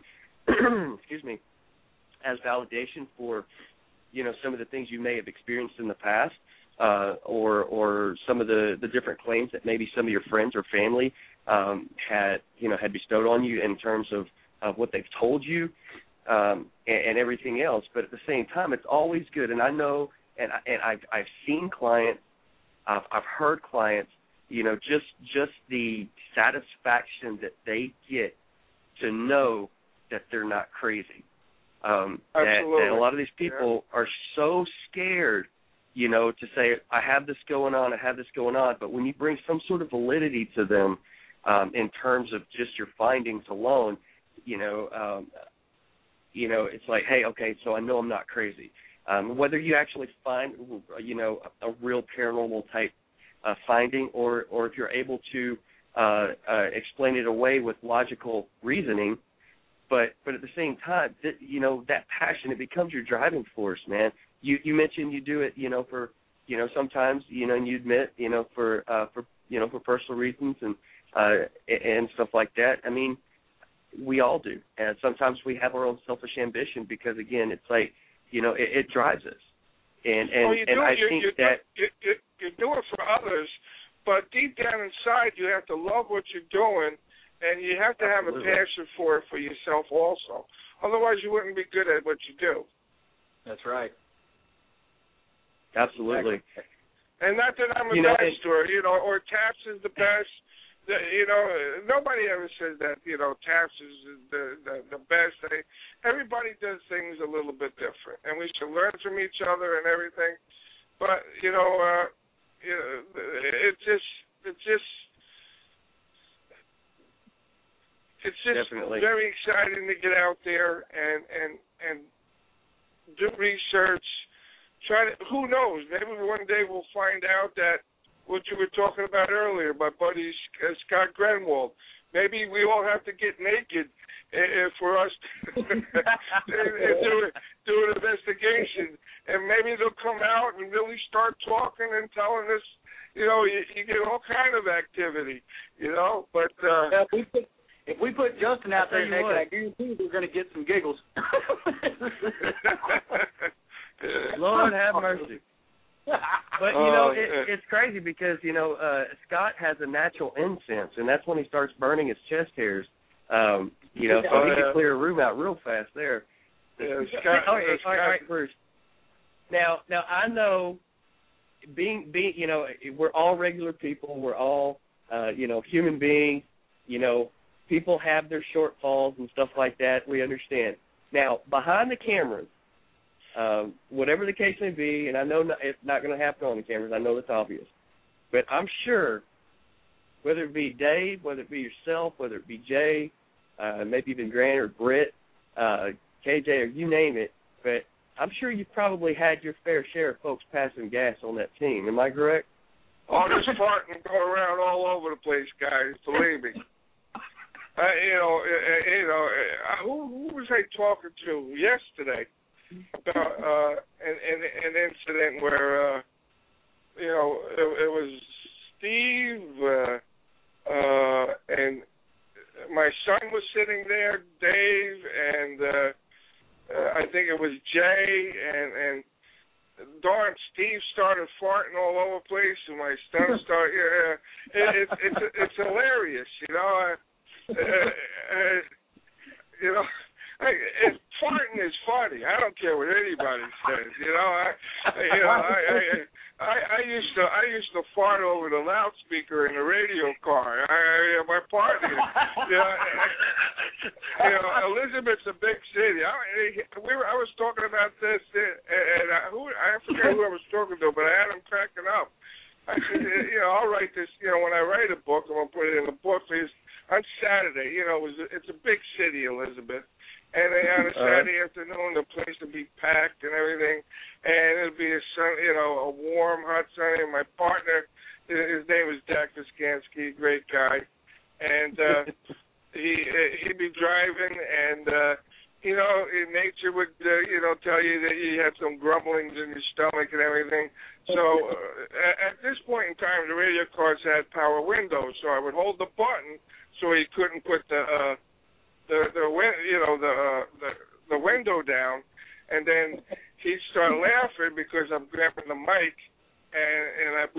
as validation for, some of the things you may have experienced in the past, or some of the different claims that maybe some of your friends or family had bestowed on you in terms of what they've told you. And everything else, but at the same time, it's always good. And I know, and I've seen clients, I've heard clients, just the satisfaction that they get to know that they're not crazy. That a lot of these people are so scared, to say, I have this going on, but when you bring some sort of validity to them, in terms of just your findings alone, it's like, hey, okay, so I know I'm not crazy. Whether you actually find, a real paranormal type finding, or if you're able to explain it away with logical reasoning, but at the same time, that passion, it becomes your driving force, man. You mentioned you do it, for, sometimes, and you admit, for personal reasons and and stuff like that. I mean, we all do. And sometimes we have our own selfish ambition because, again, it's like, it drives us. And I think that you do it for others, but deep down inside you have to love what you're doing, and you have to have a passion for it for yourself also. Otherwise, you wouldn't be good at what you do. That's right. Absolutely. And not that I'm a master, or Taps is the best. Nobody ever says that, Taps is the best. Everybody does things a little bit different, and we should learn from each other and everything. But, it's just Definitely. very exciting to get out there and do research. Who knows? Maybe one day we'll find out that what you were talking about earlier, my buddy Scott Grenwald. Maybe we all have to get naked for us to do an investigation, and maybe they'll come out and really start talking and telling us, you get all kind of activity, But if we put Justin out there naked, I guarantee we're going to get some giggles. Lord have mercy. But, it's crazy because, Scott has a natural incense, and that's when he starts burning his chest hairs. So he can clear a room out real fast there. Yeah, all right, Bruce. Now I know being we're all regular people. We're all, human beings. People have their shortfalls and stuff like that. We understand. Now, behind the cameras, whatever the case may be, and I know it's not going to happen on the cameras. I know that's obvious. But I'm sure, whether it be Dave, whether it be yourself, whether it be Jay, maybe even Grant or Britt, KJ, or you name it, but I'm sure you've probably had your fair share of folks passing gas on that team. Am I correct? Oh, there's farting going around all over the place, guys. Believe me. Who was I talking to yesterday about an incident where it was Steve and my son was sitting there, Dave, and I think it was Jay, and darn, Steve started farting all over the place, and my son started. It's hilarious, farting is funny. I don't care what anybody says. I used to fart over the loudspeaker in the radio car. My partner, Elizabeth's a big city. I was talking about this, and I forget who I was talking to, but I had him cracking up. I said, I'll write this. When I write a book, I'm gonna put it in a book. Because on Saturday, it's a big city, Elizabeth. And on a Saturday afternoon, the place would be packed and everything, and it'd be a warm, hot Sunday. And my partner, his name was Dak Viskansky, great guy, and he'd be driving, and nature would tell you that you had some grumblings in your stomach and everything. So at this point in time, the radio cars had power windows, so I would hold the button so he couldn't put the window down, and then he'd start laughing because I'm grabbing the mic, and I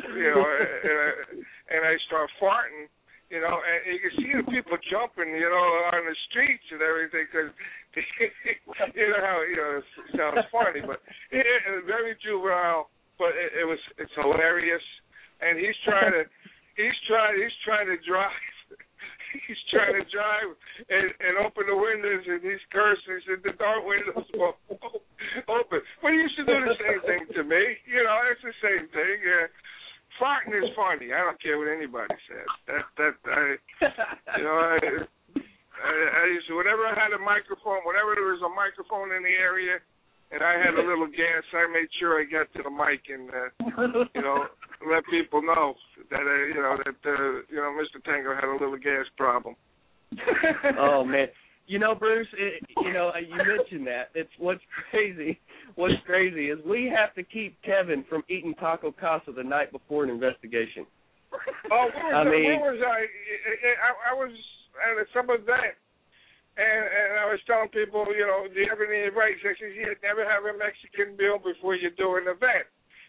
start farting, and you can see the people jumping, on the streets and everything, because how it sounds funny, but it's very juvenile, but it's hilarious, and he's trying to drive. He's trying to drive and open the windows, and he's cursing. He said, the dark windows won't open. But he used to do the same thing to me. It's the same thing. Farting is funny. I don't care what anybody says. I used to, whenever I had a microphone, whenever there was a microphone in the area, and I had a little gas, I made sure I got to the mic and, let people know that, Mr. Tango had a little gas problem. Oh, man. Bruce, you mentioned that. It's what's crazy is we have to keep Kevin from eating taco casa the night before an investigation. Oh, where was I? I was at some event, and I was telling people, do you have any advice? I said, never have a Mexican meal before you do an event.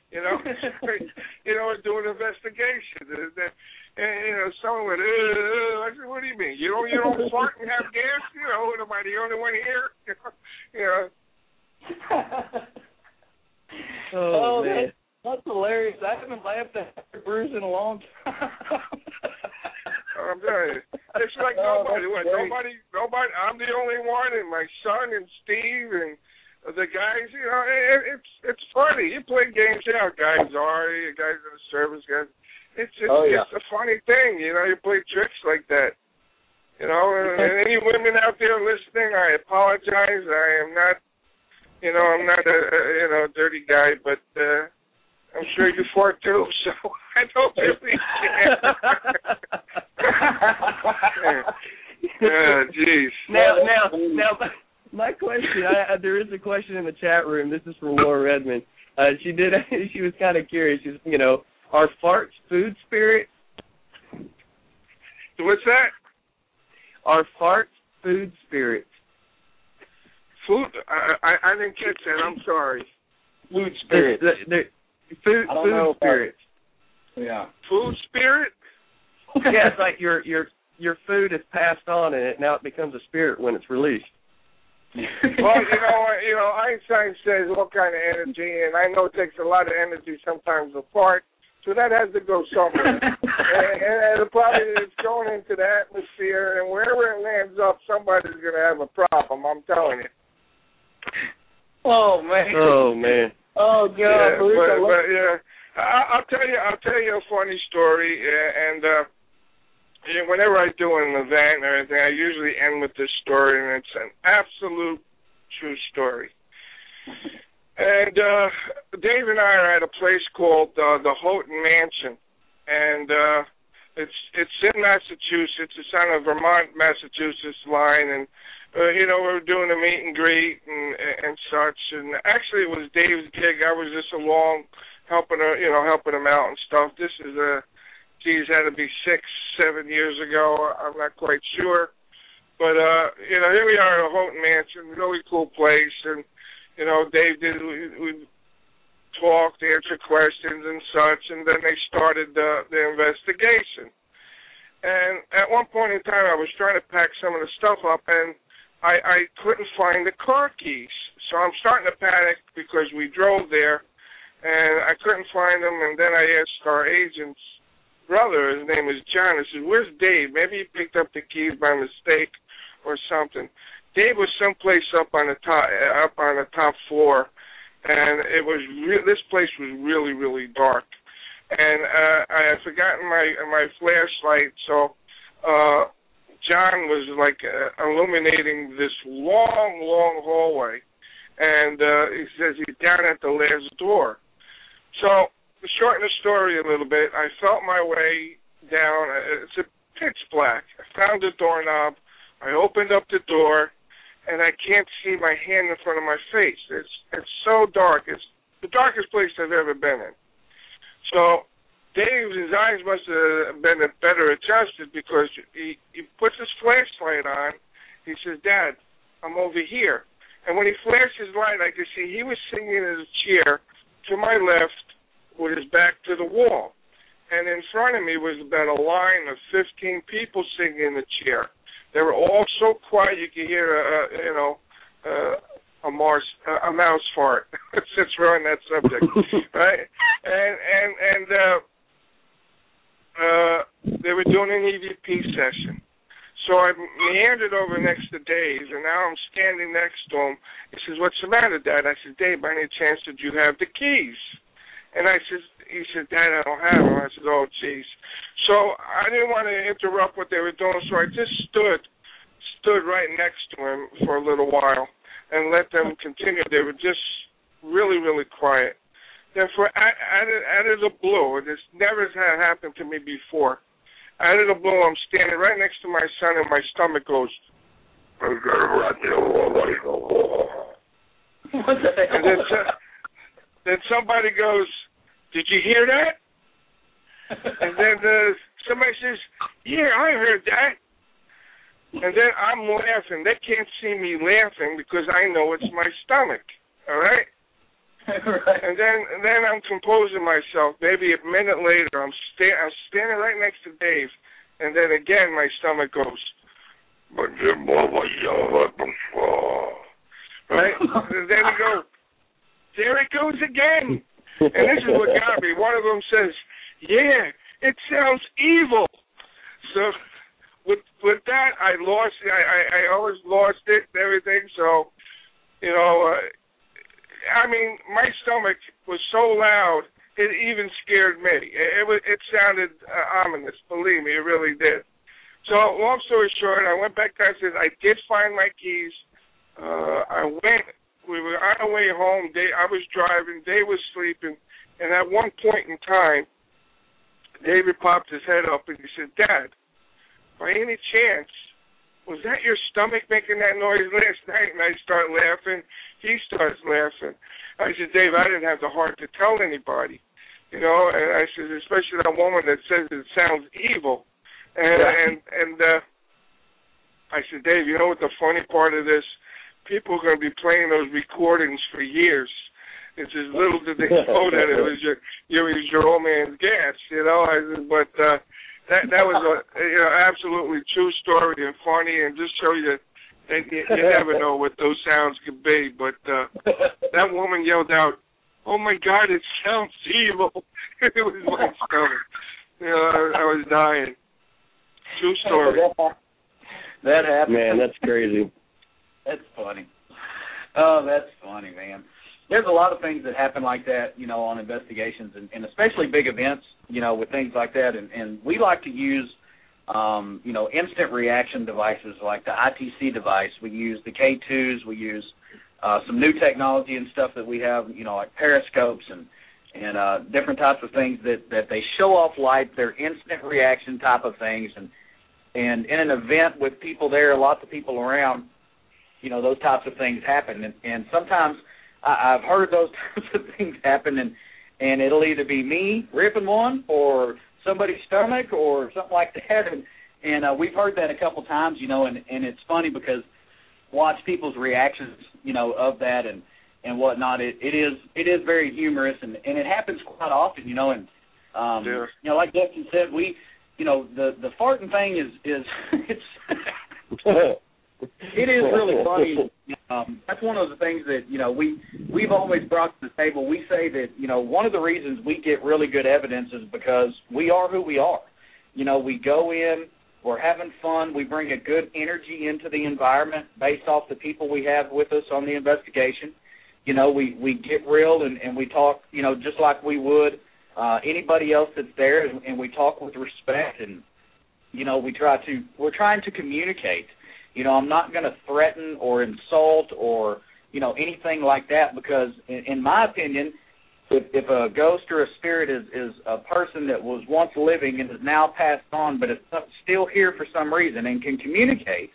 Do an investigation. And someone went, I said, what do you mean? You don't fart and have gas? Am I the only one here? Oh man. That's hilarious. I haven't laughed at Bruce in a long time. I'm telling you. It's like nobody. Nobody. I'm the only one, and my son and Steve and the guys, it's funny. You play games, guys are, guys in the service, guys. It's a funny thing, you play tricks like that. And any women out there listening, I apologize. I am not, I'm not a dirty guy, but I'm sure you fart too, so I don't really care. Jeez. Now, my question, there is a question in the chat room. This is from Laura Redmond. She was kind of curious. Are farts food spirits? What's that? Are farts food spirits? Food? I didn't catch that. I'm sorry. Food spirits. Food spirits. Yeah. Food spirit? Yeah, it's like your food is passed on, and now it becomes a spirit when it's released. Well, Einstein says what kind of energy, and I know it takes a lot of energy sometimes to fart, so that has to go somewhere. and the problem is it's going into the atmosphere, and wherever it lands up, somebody's going to have a problem, I'm telling you. Oh, man. Oh, God. Yeah, I'll tell you a funny story, and whenever I do an event or anything, I usually end with this story, and it's an absolute true story. And Dave and I are at a place called the Houghton Mansion, and it's in Massachusetts. It's on the Vermont-Massachusetts line, and we're doing a meet and greet and such. And actually, it was Dave's gig. I was just along helping him out and stuff. This is had to be 6-7 years ago. I'm not quite sure. But, here we are at a Houghton Mansion, really cool place. And, Dave we talked, answered questions and such, and then they started the investigation. And at one point in time, I was trying to pack some of the stuff up, and I couldn't find the car keys. So I'm starting to panic because we drove there, and I couldn't find them. And then I asked our agent's brother, his name is John, I said, where's Dave? Maybe he picked up the keys by mistake or something. Dave was someplace up on the top floor, and this place was really, really dark. And I had forgotten my flashlight, so John was like illuminating this long, long hallway, and he says he's down at the last door. So to shorten the story a little bit, I felt my way down. It's a pitch black. I found the doorknob. I opened up the door, and I can't see my hand in front of my face. It's so dark. It's the darkest place I've ever been in. So his eyes must have been better adjusted because he puts his flashlight on. He says, Dad, I'm over here. And when he flashed his light, I could see he was sitting in his chair to my left with his back to the wall. And in front of me was about a line of 15 people sitting in the chair. They were all so quiet you could hear a mouse fart, since we're on that subject, right? And they were doing an EVP session. So I meandered over next to Dave, and now I'm standing next to him. He says, what's the matter, Dad? I said, Dave, by any chance did you have the keys? And he said, Dad, I don't have them. I said, oh, jeez. So I didn't want to interrupt what they were doing, so I just stood right next to him for a little while and let them continue. They were just really, really quiet. Then out of the blue, this never had happened to me before. Out of the blue, I'm standing right next to my son, and my stomach goes, what the hell? And then somebody goes, did you hear that? And then somebody says, yeah, I heard that. And then I'm laughing. They can't see me laughing because I know it's my stomach, all right? Right. And then I'm composing myself. Maybe a minute later, I'm standing right next to Dave, and then again my stomach goes, right? And then we go, there it goes again. And this is what got me. One of them says, yeah, it sounds evil. So with that, I lost. I always lost it and everything. So, I mean, my stomach was so loud it even scared me. It sounded ominous. Believe me, it really did. So, long story short, I went back downstairs. I did find my keys. We were on our way home. I was driving. Dave was sleeping. And at one point in time, David popped his head up and he said, Dad, by any chance, was that your stomach making that noise last night? And I start laughing. He starts laughing. I said, Dave, I didn't have the heart to tell anybody. And I said, especially that woman that says it sounds evil. And I said, Dave, you know what the funny part of this? People are going to be playing those recordings for years. It's as little did they know that it was your old man's gas, I said, but that was a absolutely true story and funny, and just show you that you never know what those sounds could be. But that woman yelled out, "Oh my God, it sounds evil!" It was my stomach. I was dying. True story. That happened. Man, that's crazy. That's funny. Oh, that's funny, man. There's a lot of things that happen like that, on investigations, and especially big events, with things like that. And we like to use, instant reaction devices like the ITC device. We use the K2s. We use some new technology and stuff that we have, like periscopes and different types of things that they show off light. They're instant reaction type of things. And in an event with people there, lots of people around, those types of things happen. And sometimes I've heard those types of things happen, and it'll either be me ripping one or somebody's stomach or something like that. And we've heard that a couple times, and it's funny because watch people's reactions, of that and whatnot. It is very humorous, and it happens quite often, and like Justin said, the farting thing is it's it is really funny. That's one of the things that, we've always brought to the table. We say that, one of the reasons we get really good evidence is because we are who we are. We go in, we're having fun, we bring a good energy into the environment based off the people we have with us on the investigation. We get real and we talk, just like we would anybody else that's there, and we talk with respect, and, we're trying to communicate. I'm not going to threaten or insult or, anything like that, because in my opinion, if a ghost or a spirit is a person that was once living and is now passed on but is still here for some reason and can communicate,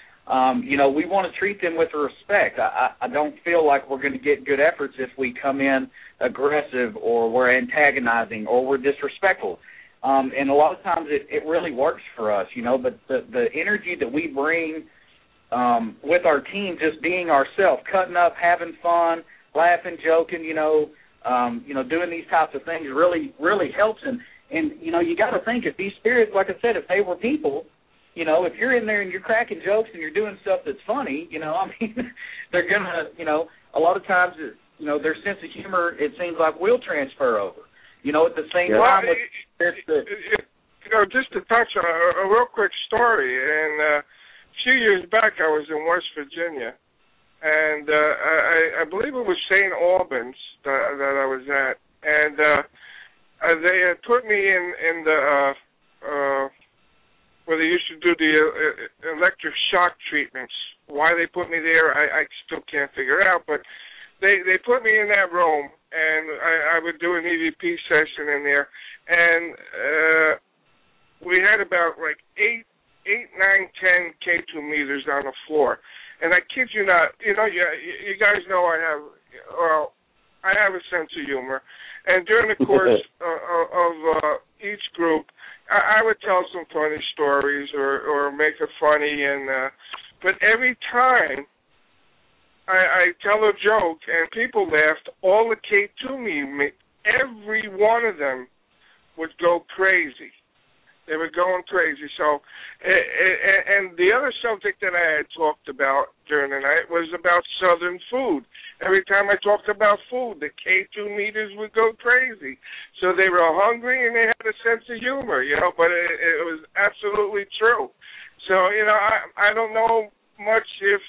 we want to treat them with respect. I don't feel like we're going to get good efforts if we come in aggressive or we're antagonizing or we're disrespectful. And a lot of times it really works for us, but the energy that we bring with our team, just being ourselves, cutting up, having fun, laughing, joking, doing these types of things really, really helps. And you got to think, if these spirits, like I said, if they were people, if you're in there and you're cracking jokes and you're doing stuff that's funny, they're going to, a lot of times, their sense of humor, it seems like, will transfer over. At the same time, just to touch on a real quick story, and a few years back I was in West Virginia, and I believe it was St. Albans that I was at, and they had put me in the where they used to do the electric shock treatments. Why they put me there, I still can't figure it out, but they put me in that room, and I would do an EVP session in there, and we had about like 8, 9, 10 K2 meters on the floor. And I kid you not, you guys know I have a sense of humor. And during the course of each group, I would tell some funny stories or make it funny, but every time I tell a joke and people laughed, all the K2 me, every one of them would go crazy. They were going crazy. So, and the other subject that I had talked about during the night was about Southern food. Every time I talked about food, the K2 meters would go crazy. So they were hungry and they had a sense of humor, but it was absolutely true. So, I don't know much if,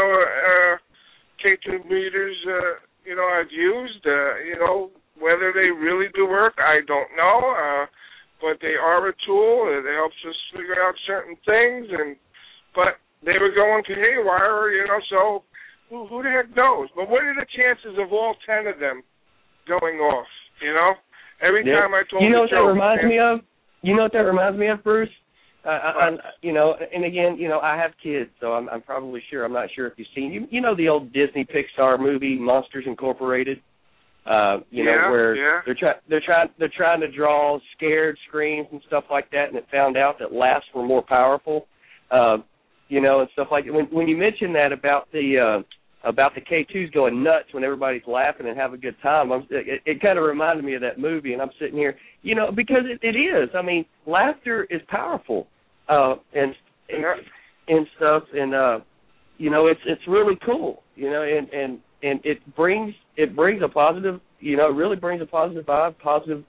K2 meters, I've used, whether they really do work, I don't know. But they are a tool. It helps us figure out certain things. But they were going haywire, so who the heck knows? But what are the chances of all 10 of them going off, Every time I told what that reminds me of? You know what that reminds me of, Bruce? And again, I have kids, so I'm probably sure. I'm not sure if you've seen, the old Disney Pixar movie, Monsters Incorporated. Where they're trying to draw scared screams and stuff like that, and it found out that laughs were more powerful, and stuff like that. When you mentioned that about the K2s going nuts when everybody's laughing and have a good time, it kind of reminded me of that movie, and I'm sitting here, because it is. I mean, laughter is powerful, and stuff, and it's really cool, and it brings a positive, it really brings a positive vibe, positive,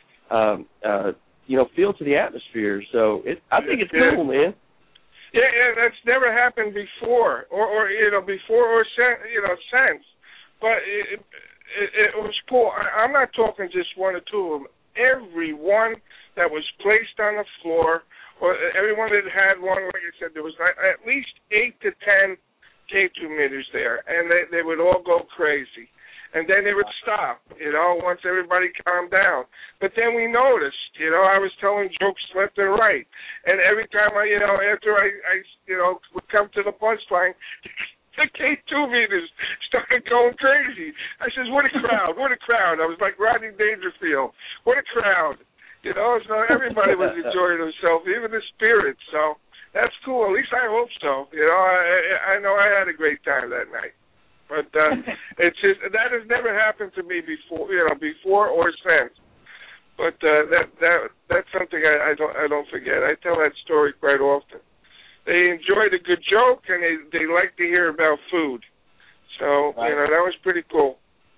feel to the atmosphere. So I think it's cool, man. Yeah, that's never happened before, or before or since. But it was cool. I'm not talking just one or two of them. Everyone that was placed on the floor, or everyone that had one, like I said, there was at least 8 to 10 K2 meters there, and they would all go crazy. And then they would stop, once everybody calmed down. But then we noticed, I was telling jokes left and right. And every time after I would come to the punchline, the K2 meters started going crazy. I says, what a crowd, what a crowd. I was like Rodney Dangerfield. What a crowd. So everybody was enjoying themselves, even the spirits. So that's cool. At least I hope so. I know I had a great time that night. But it's just that has never happened to me before, before or since. But that's something I don't forget. I tell that story quite often. They enjoyed a good joke and they like to hear about food. So that was pretty cool.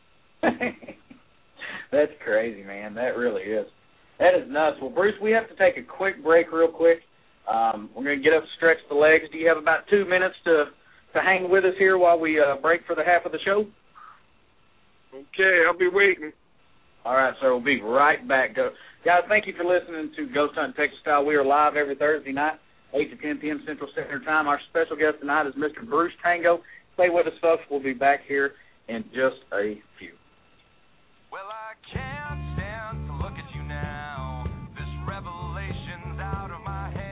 That's crazy, man. That really is. That is nuts. Well, Bruce, we have to take a quick break, real quick. We're going to get up, stretch the legs. Do you have about 2 minutes to hang with us here while we break for the half of the show? Okay, I'll be waiting. All right, sir. We'll be right back. Guys, thank you for listening to Ghost Hunt Texas Style. We are live every Thursday night, 8 to 10 p.m. Central Standard Time. Our special guest tonight is Mr. Bruce Tango. Stay with us, folks. We'll be back here in just a few. Well, I can't stand to look at you now. This revelation's out of my head.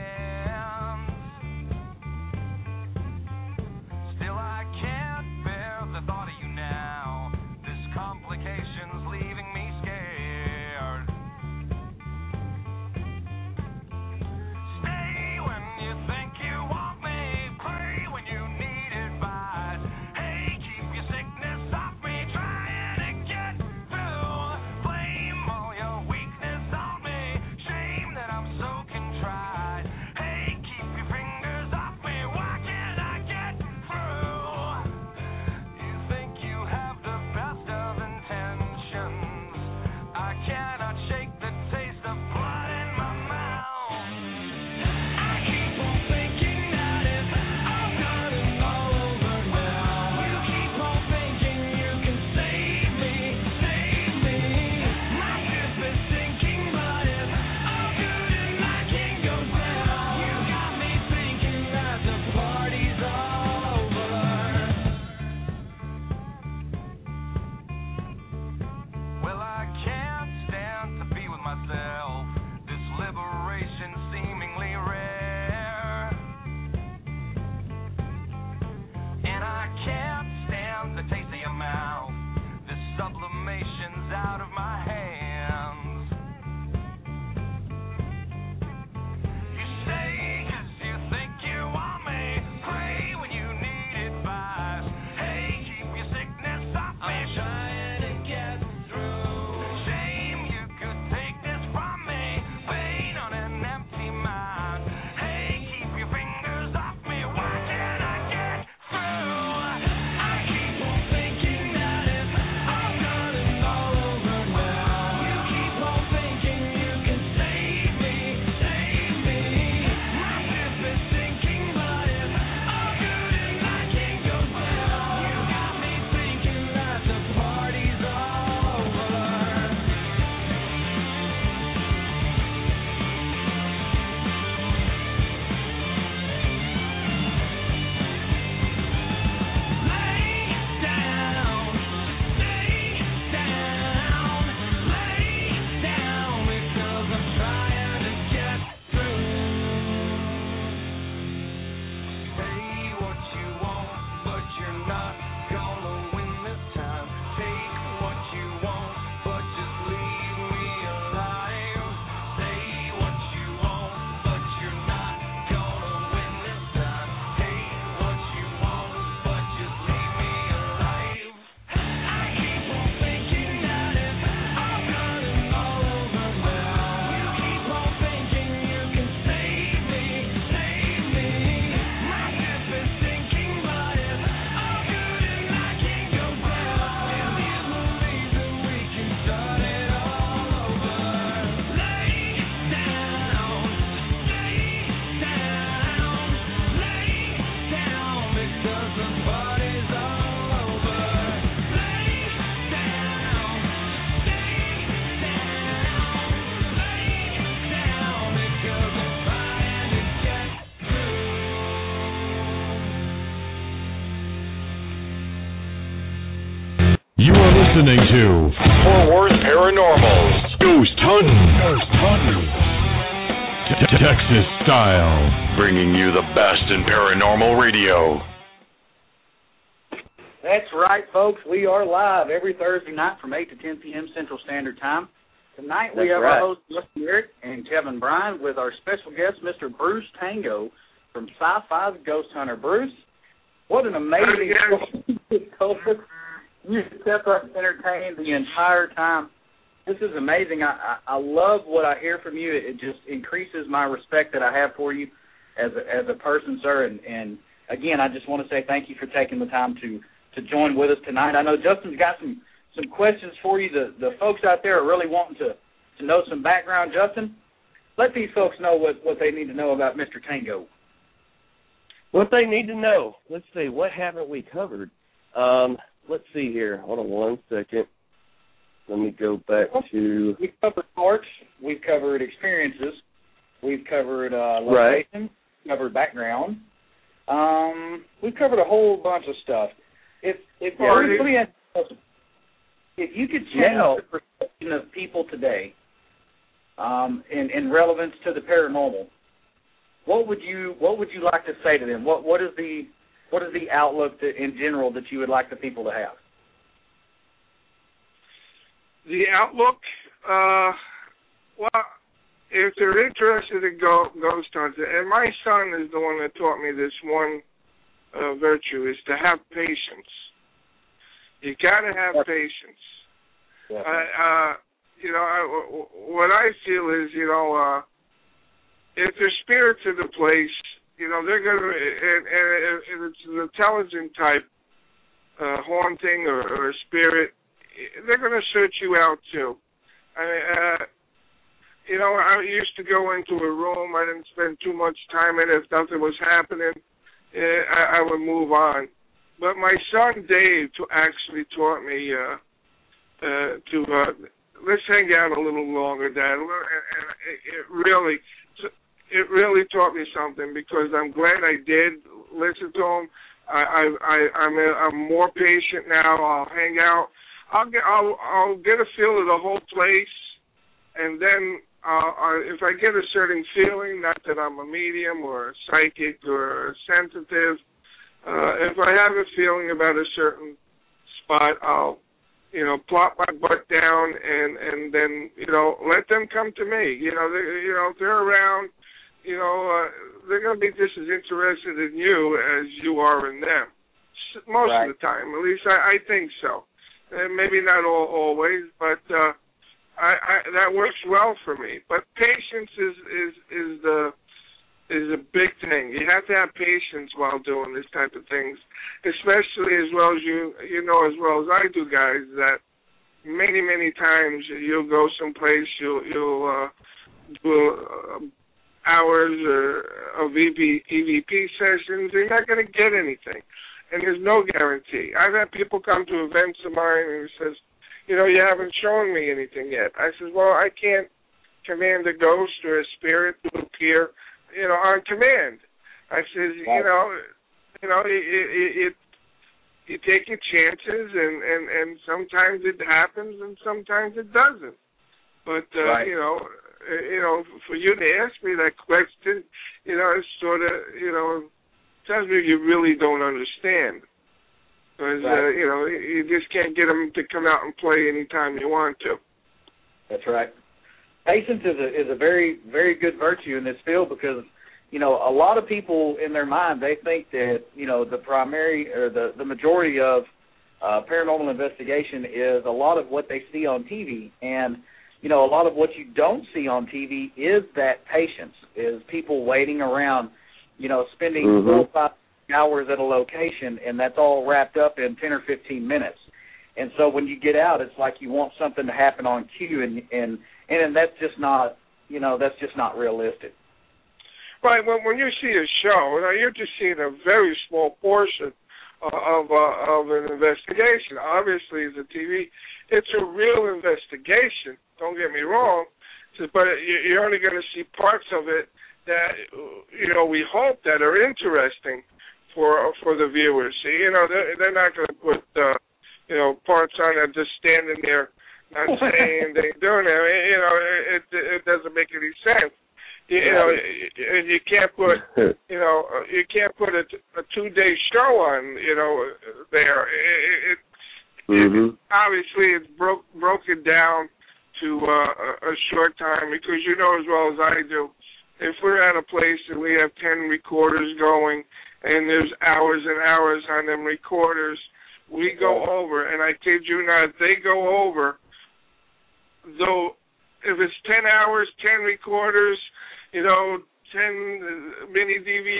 Still, I can't bear the thought of you now. This complication's leaving me scared. Stay when you think you want me. Play when you need advice. Hey, keep your sickness off me. Try and listening to Fort Worth Paranormals. Ghost Hunting. Texas Style. Bringing you the best in paranormal radio. That's right, folks. We are live every Thursday night from 8 to 10 p.m. Central Standard Time. Tonight we have our hosts, Justin Eric and Kevin Bryan, with our special guest, Mr. Bruce Tango from Sci-Fi's Ghost Hunter. Bruce, what an amazing story you told us. You kept us entertained the entire time. This is amazing. I love what I hear from you. It just increases my respect that I have for you as a person, sir. And again, I just want to say thank you for taking the time to join with us tonight. I know Justin's got some questions for you. The folks out there are really wanting to know some background. Justin, let these folks know what they need to know about Mr. Tango. What they need to know. Let's see, what haven't we covered? Let's see here. Hold on one second. Let me go back to... We've covered parts. We've covered experiences. We've covered location. Right. We've covered background. We've covered a whole bunch of stuff. If you could change the perception of people today in relevance to the paranormal, what would you like to say to them? What is the outlook in general that you would like the people to have? The outlook, well, if they're interested in ghost hunting, and my son is the one that taught me this one virtue, is to have patience. You got to have patience. What I feel is, if there's spirits in the place, they're going to, and if it's an intelligent type haunting or a spirit, they're going to search you out too. I used to go into a room. I didn't spend too much time in it. If nothing was happening, I would move on. But my son Dave actually taught me let's hang out a little longer, Dad. And it really taught me something, because I'm glad I did listen to him. I'm more patient now. I'll hang out. I'll get a feel of the whole place, and then if I get a certain feeling, not that I'm a medium or a psychic or a sensitive, if I have a feeling about a certain spot, I'll plop my butt down and then let them come to me. If they're around, they're going to be just as interested in you as you are in them. Most of the time, at least I think so. Maybe not always, but that works well for me. But patience is a big thing. You have to have patience while doing this type of things, especially as well as as well as I do, guys, that many times you'll go someplace, you'll do hours of EVP sessions. You're not going to get anything. And there's no guarantee. I've had people come to events of mine and says, you haven't shown me anything yet. I says, well, I can't command a ghost or a spirit to appear, on command. I says, you take your chances, and sometimes it happens and sometimes it doesn't. But for you to ask me that question, it's sort of, tells me you really don't understand, because you just can't get them to come out and play anytime you want to. That's right. Patience is a very, very good virtue in this field, because a lot of people in their mind, they think that the primary or the majority of paranormal investigation is a lot of what they see on TV, and a lot of what you don't see on TV is that patience, is people waiting around, spending 4 or 5 hours at a location, and that's all wrapped up in 10 or 15 minutes. And so when you get out, it's like you want something to happen on cue, and that's just not, that's just not realistic. Right. When you see a show, you're just seeing a very small portion of an investigation. Obviously, as a TV, it's a real investigation. Don't get me wrong, but you're only going to see parts of it that we hope that are interesting for the viewers. See, they're not going to put parts on it, just standing there, not saying anything, doing it. It doesn't make any sense. And you can't put, you can't put a 2-day show on, there. It obviously it's broken down to a short time, because you know as well as I do, if we're at a place and we have 10 recorders going and there's hours and hours on them recorders, we go over, and I kid you not, they go over, though if it's 10 hours, 10 recorders, 10 mini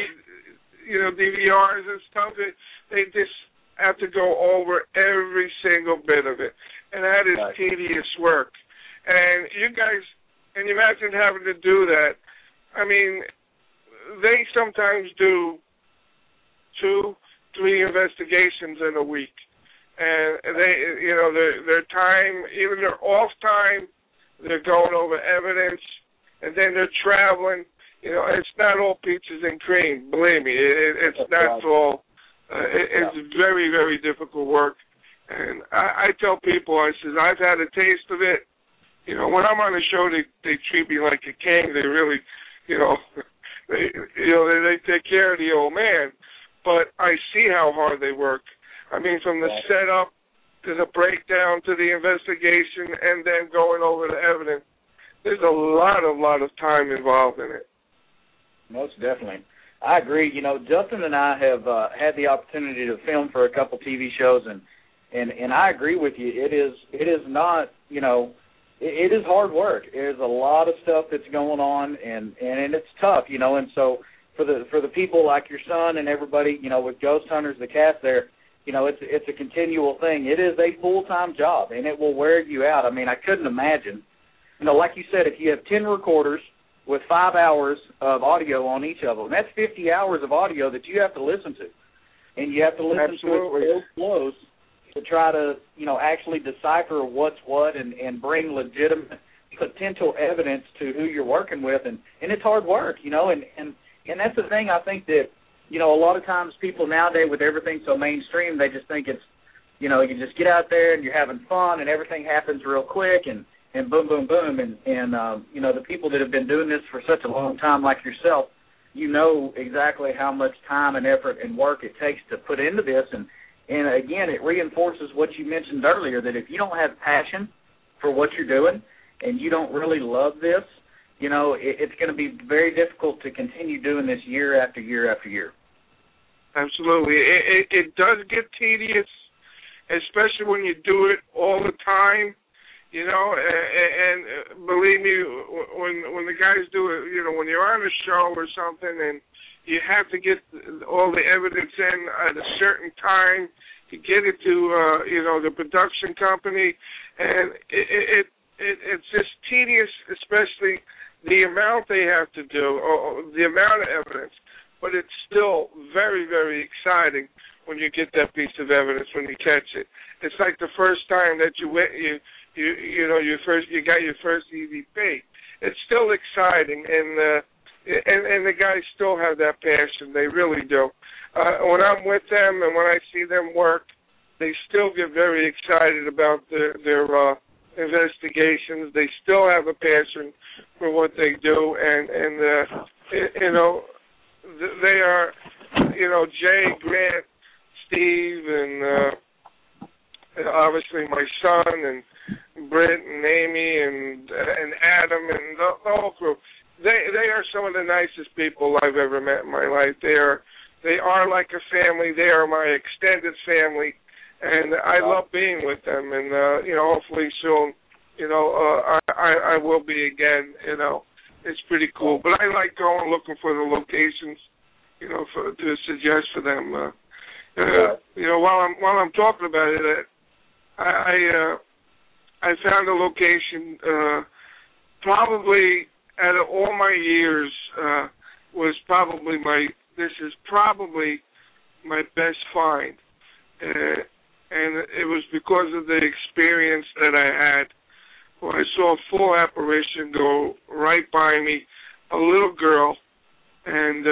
DVRs and stuff, they just have to go over every single bit of it. And that is tedious work. And you guys, and you imagine having to do that. I mean, they sometimes do 2-3 investigations in a week. And they, their time, even their off time, they're going over evidence, and then they're traveling. It's not all peaches and cream. Believe me, it's not all. It's very, very difficult work. And I tell people, I says, I've had a taste of it. When I'm on the show, they treat me like a king. They really, they take care of the old man. But I see how hard they work. I mean, from the setup to the breakdown to the investigation and then going over the evidence, there's a lot of time involved in it. Most definitely. I agree. Justin and I have had the opportunity to film for a couple TV shows, and I agree with you. It is not, it is hard work. There's a lot of stuff that's going on, and it's tough, and so for the people like your son and everybody, with Ghost Hunters, the cast there, it's a continual thing. It is a full-time job, and it will wear you out. I mean, I couldn't imagine. Like you said, if you have 10 recorders with 5 hours of audio on each of them, that's 50 hours of audio that you have to listen to. And you have to listen to it so close to try to, actually decipher what's what and bring legitimate potential evidence to who you're working with. And it's hard work, and that's the thing I think that, a lot of times people nowadays with everything so mainstream, they just think it's, you just get out there and you're having fun and everything happens real quick and boom, boom, boom. And the people that have been doing this for such a long time like yourself, exactly how much time and effort and work it takes to put into this. And again, it reinforces what you mentioned earlier, that if you don't have passion for what you're doing and you don't really love this, it's going to be very difficult to continue doing this year after year after year. Absolutely. It does get tedious, especially when you do it all the time, and believe me, when the guys do it, when you're on a show or something and you have to get all the evidence in at a certain time to get it to, the production company, and it's just tedious, especially the amount they have to do, or the amount of evidence. But it's still very, very exciting when you get that piece of evidence, when you catch it. It's like the first time that you got your first EVP. It's still exciting, and the guys still have that passion. They really do. When I'm with them and when I see them work, they still get very excited about their investigations. They still have a passion for what they do, and they are, Jay, Grant, Steve, and obviously my son, and Britt, and Amy, and Adam, and the whole crew. They are some of the nicest people I've ever met in my life. They are like a family. They are my extended family, and I love being with them. And hopefully soon, I will be again. It's pretty cool. But I like going looking for the locations, to suggest for them. While I'm talking about it, I found a location probably out of all my years was probably my best find, and it was because of the experience that I had. When I saw a full apparition go right by me, a little girl, and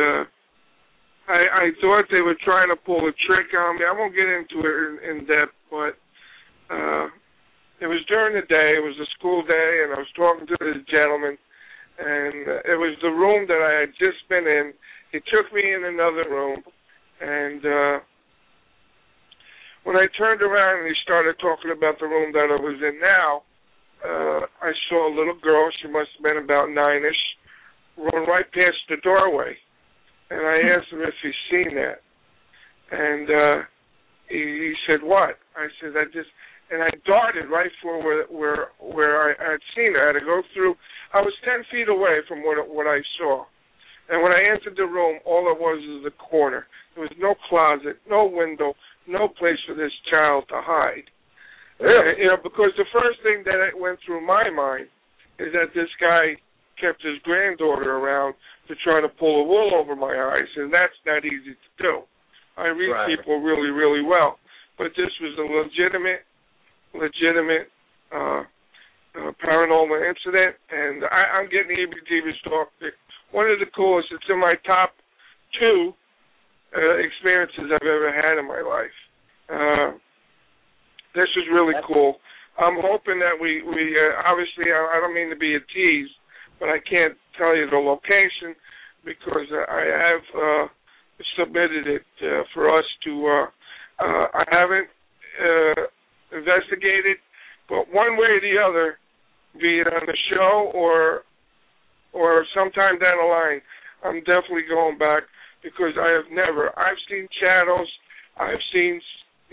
I thought they were trying to pull a trick on me. I won't get into it in depth, but it was during the day. It was a school day, and I was talking to this gentleman, and it was the room that I had just been in. He took me in another room, and when I turned around and he started talking about the room that I was in now, I saw a little girl. She must have been about 9-ish, run right past the doorway. And I asked him if he's seen that. And he said, what? I said, and I darted right for where I had seen her. I had to go through. I was 10 feet away from what I saw. And when I entered the room, all it was a corner. There was no closet, no window, no place for this child to hide. Really? Because the first thing that went through my mind is that this guy kept his granddaughter around to try to pull the wool over my eyes, and that's not easy to do. I read people really, really well. But this was a legitimate paranormal incident, and I'm getting the heebie-jeebies talking. One of the coolest. It's in my top 2 experiences I've ever had in my life. This was really cool. I'm hoping that we obviously, I don't mean to be a tease, but I can't tell you the location because I have submitted it for us to, I haven't investigated, but one way or the other, be it on the show or sometime down the line, I'm definitely going back because I've seen shadows, I've seen,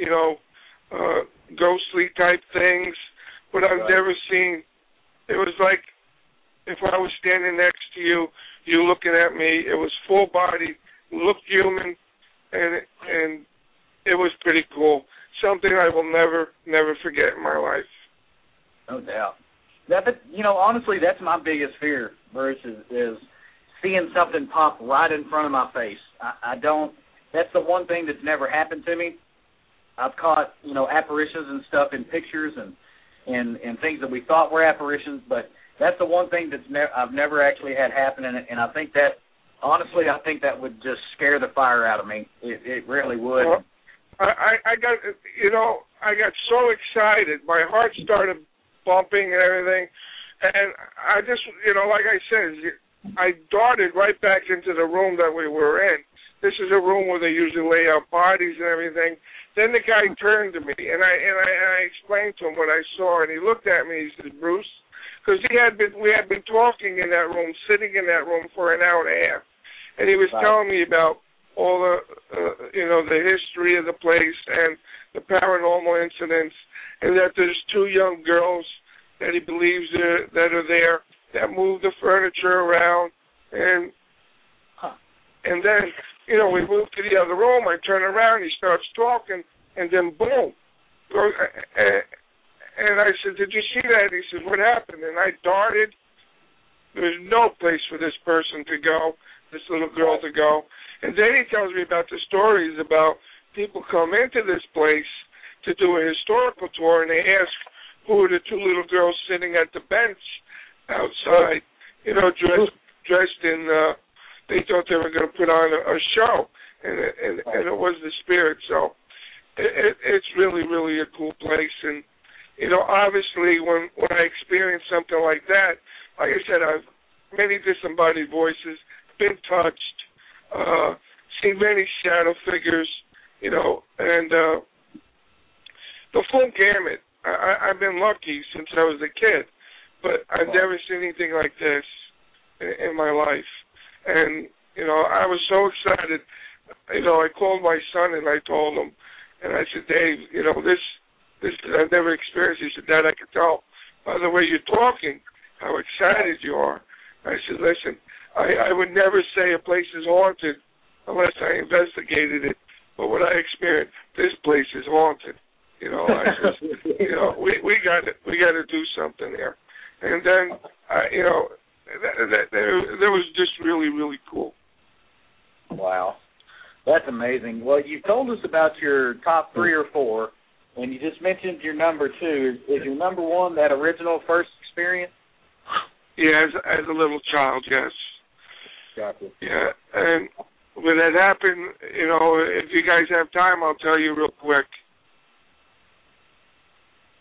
ghostly type things, but I've never seen, it was like if I was standing next to you, you looking at me, it was full body, looked human, and it was pretty cool. Something I will never forget in my life. No doubt. Honestly, that's my biggest fear, Bruce, is seeing something pop right in front of my face. That's the one thing that's never happened to me. I've caught, apparitions and stuff in pictures and things that we thought were apparitions, but that's the one thing I've never actually had happen, and I think that, honestly, that would just scare the fire out of me. It really would. Well, I got so excited. My heart started bumping and everything, and I just, like I said, I darted right back into the room that we were in. This is a room where they usually lay out bodies and everything. Then the guy turned to me, and I explained to him what I saw, and he looked at me. He said, "Bruce," because we had been talking in that room, sitting in that room for an hour and a half, and he was telling me about all the the history of the place and the paranormal incidents, and that there's 2 young girls that he believes that are there that move the furniture around, and then. We moved to the other room. I turn around. He starts talking, and then boom. And I said, "Did you see that?" He said, "What happened?" And I darted. There was no place for this person to go, this little girl to go. And then he tells me about the stories about people come into this place to do a historical tour, and they ask who are the 2 little girls sitting at the bench outside, dressed in. They thought they were going to put on a show, and it was the spirit. So it's really, really a cool place. And, obviously when I experience something like that, like I said, I've many disembodied voices, been touched, seen many shadow figures, and the full gamut. I've been lucky since I was a kid, but I've never seen anything like this in my life. And, I was so excited. I called my son and I told him, and I said, "Dave, this I've never experienced." He said, "Dad, I can tell by the way you're talking how excited you are." I said, "Listen, I would never say a place is haunted unless I investigated it. But what I experienced, this place is haunted. I just, we got to do something there." And then, that was just really, really cool. Wow. That's amazing. Well, you told us about your top 3 or 4, and you just mentioned your number 2. Is your number 1 that original first experience? Yeah, as a little child, yes. Gotcha. Yeah, and when that happened, if you guys have time, I'll tell you real quick.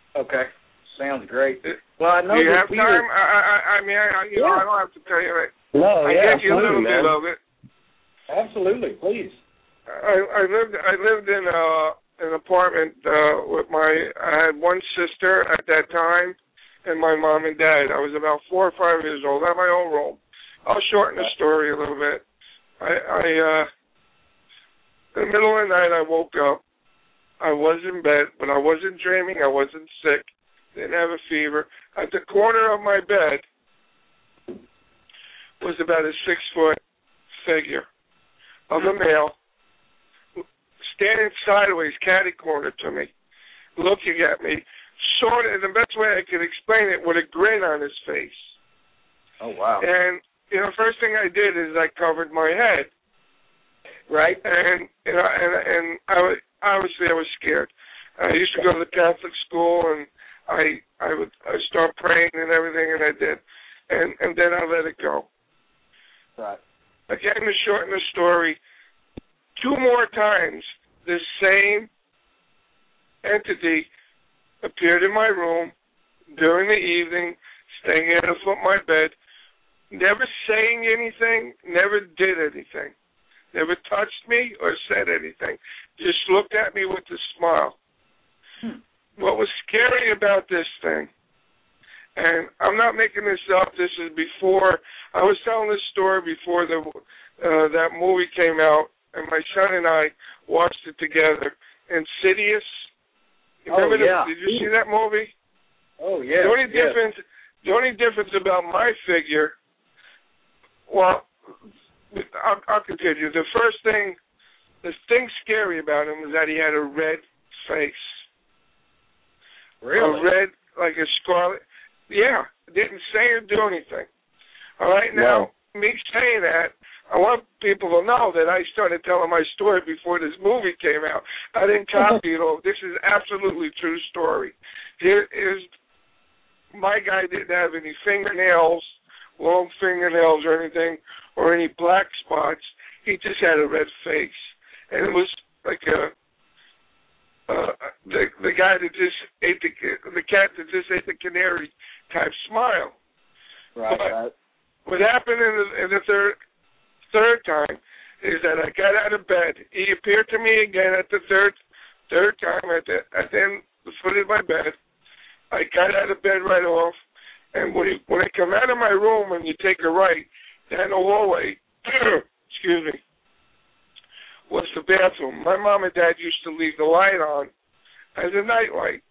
Okay. Sounds great. Well, I know do you that have time? I mean, I don't have to tell you that. No, I yeah, get you a little man. bit of it. Absolutely, please. I lived in an apartment with I had one sister at that time and my mom and dad. I was about 4 or 5 years old. I had my own room. I'll shorten the story a little bit. In the middle of the night I woke up. I was in bed, but I wasn't dreaming. I wasn't sick. Didn't have a fever. At the corner of my bed was about a 6-foot figure of a male standing sideways, catty-corner to me, looking at me, sort of, the best way I could explain it, with a grin on his face. Oh, wow. And, first thing I did is I covered my head. Right. And obviously I was scared. I used to go to the Catholic school, and I would start praying and everything, and I did. And then I let it go. Right. Again, to shorten the story, 2 more times this same entity appeared in my room during the evening, staying at the foot of my bed, never saying anything, never did anything, never touched me or said anything, just looked at me with a smile. What was scary about this thing, and I'm not making this up, this is before, I was telling this story before that movie came out, and my son and I watched it together. Insidious. You remember did you see that movie? Oh, yeah. The only difference about my figure, well, I'll continue. The thing scary about him was that he had a red face. Really? A red, like a scarlet. Yeah, didn't say or do anything. All right, now, me saying that, I want people to know that I started telling my story before this movie came out. I didn't copy it all. This is absolutely true story. My guy didn't have any fingernails, long fingernails or anything, or any black spots. He just had a red face. And it was like the guy that just ate the cat that just ate the canary type smile. Right. What happened in the third time is that I got out of bed. He appeared to me again at the third time at the foot of my bed. I got out of bed right off, and when I come out of my room and you take a right down the hallway, excuse me, was the bathroom. My mom and dad used to leave the light on as a night light,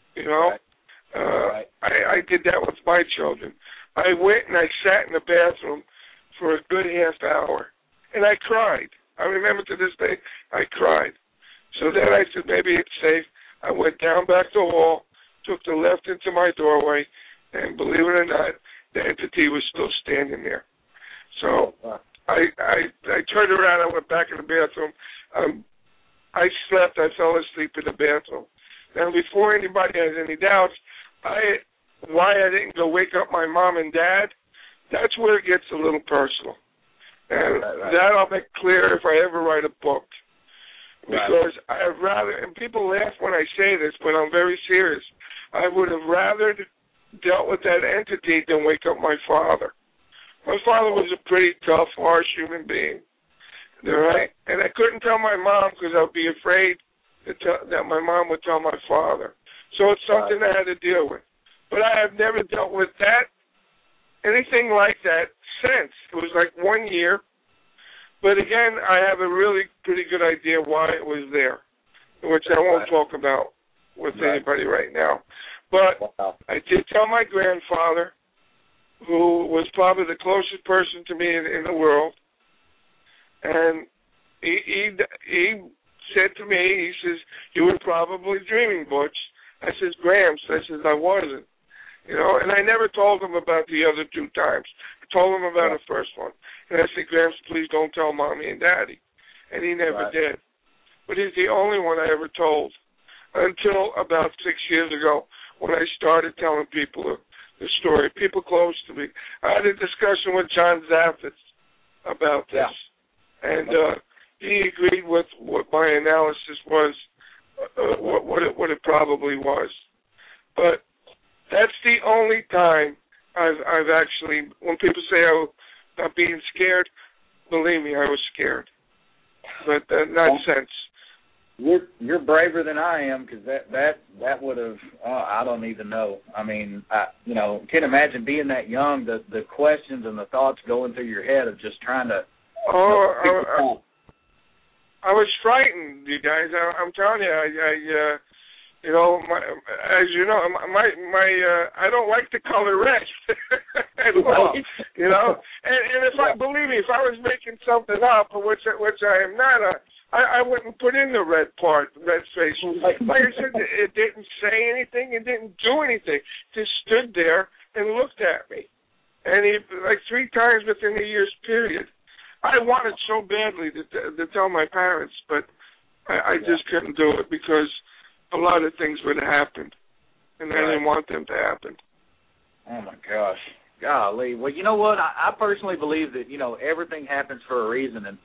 Right. I did that with my children. I went and I sat in the bathroom for a good half hour, and I cried. I remember to this day, I cried. So then I said, maybe it's safe. I went down back the hall, took the left into my doorway, and believe it or not, the entity was still standing there. So I turned around, I went back in the bathroom. I slept, I fell asleep in the bathroom. Now, before anybody has any doubts, why I didn't go wake up my mom and dad, that's where it gets a little personal. And that I'll make clear if I ever write a book. Because I'd rather, and people laugh when I say this, but I'm very serious, I would have rather dealt with that entity than wake up my father. My father was a pretty tough, harsh human being. All right? And I couldn't tell my mom because I would be afraid that my mom would tell my father. So it's something I had to deal with. But I have never dealt with that, anything like that, since. It was like 1 year. But again, I have a really pretty good idea why it was there, which I won't talk about with anybody right now. But I did tell my grandfather, who was probably the closest person to me in the world, and he said to me, he says, "You were probably dreaming, Butch." I says, "Gramps," I says, "I wasn't." And I never told him about the other 2 times. I told him about the first one. And I said, "Gramps, please don't tell Mommy and Daddy." And he never did. But he's the only one I ever told until about 6 years ago when I started telling people the story, people close to me. I had a discussion with John Zaffis about this. And he agreed with what my analysis was, what it probably was. But that's the only time I've actually, when people say, "Oh, not being scared," believe me, I was scared, but not since. You're braver than I am, because that would have I don't even know. I mean, can't imagine being that young. The questions and the thoughts going through your head of just trying to. I was frightened, you guys. I'm telling you, as you know, I don't like the color red at all. And believe me, if I was making something up, which I am not, I wouldn't put in the red part, red face. Like I said, it didn't say anything, it didn't do anything. It just stood there and looked at me. And he, like 3 times within a year's period. I wanted so badly to tell my parents, but I just couldn't do it because a lot of things would have happened, and I didn't want them to happen. Oh, my gosh. Golly. Well, you know what? I personally believe that, everything happens for a reason, and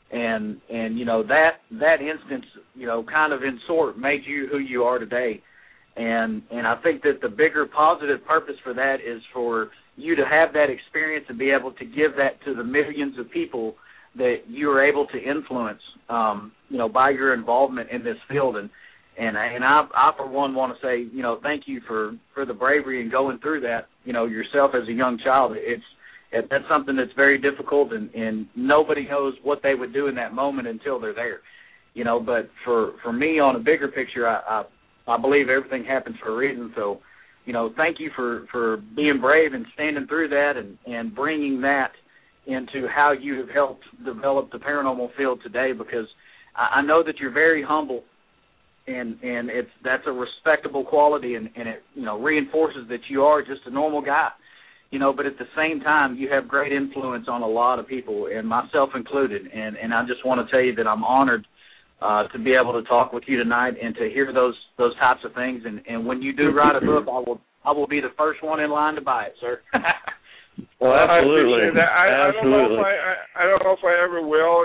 that instance, kind of in sort made you who you are today. And I think that the bigger positive purpose for that is for you to have that experience and be able to give that to the millions of people that you are able to influence, by your involvement in this field. And I for one want to say, thank you for the bravery in going through that, yourself as a young child. That's something that's very difficult, and nobody knows what they would do in that moment until they're there. But for me, on a bigger picture, I believe everything happens for a reason. So, thank you for being brave and standing through that and bringing that into how you have helped develop the paranormal field today, because I know that you're very humble, and that's a respectable quality, and it reinforces that you are just a normal guy. But at the same time, you have great influence on a lot of people, and myself included. And I just want to tell you that I'm honored to be able to talk with you tonight and to hear those types of things. And when you do write a book, I will be the first one in line to buy it, sir. Well, absolutely. I Absolutely. I don't know if I ever will.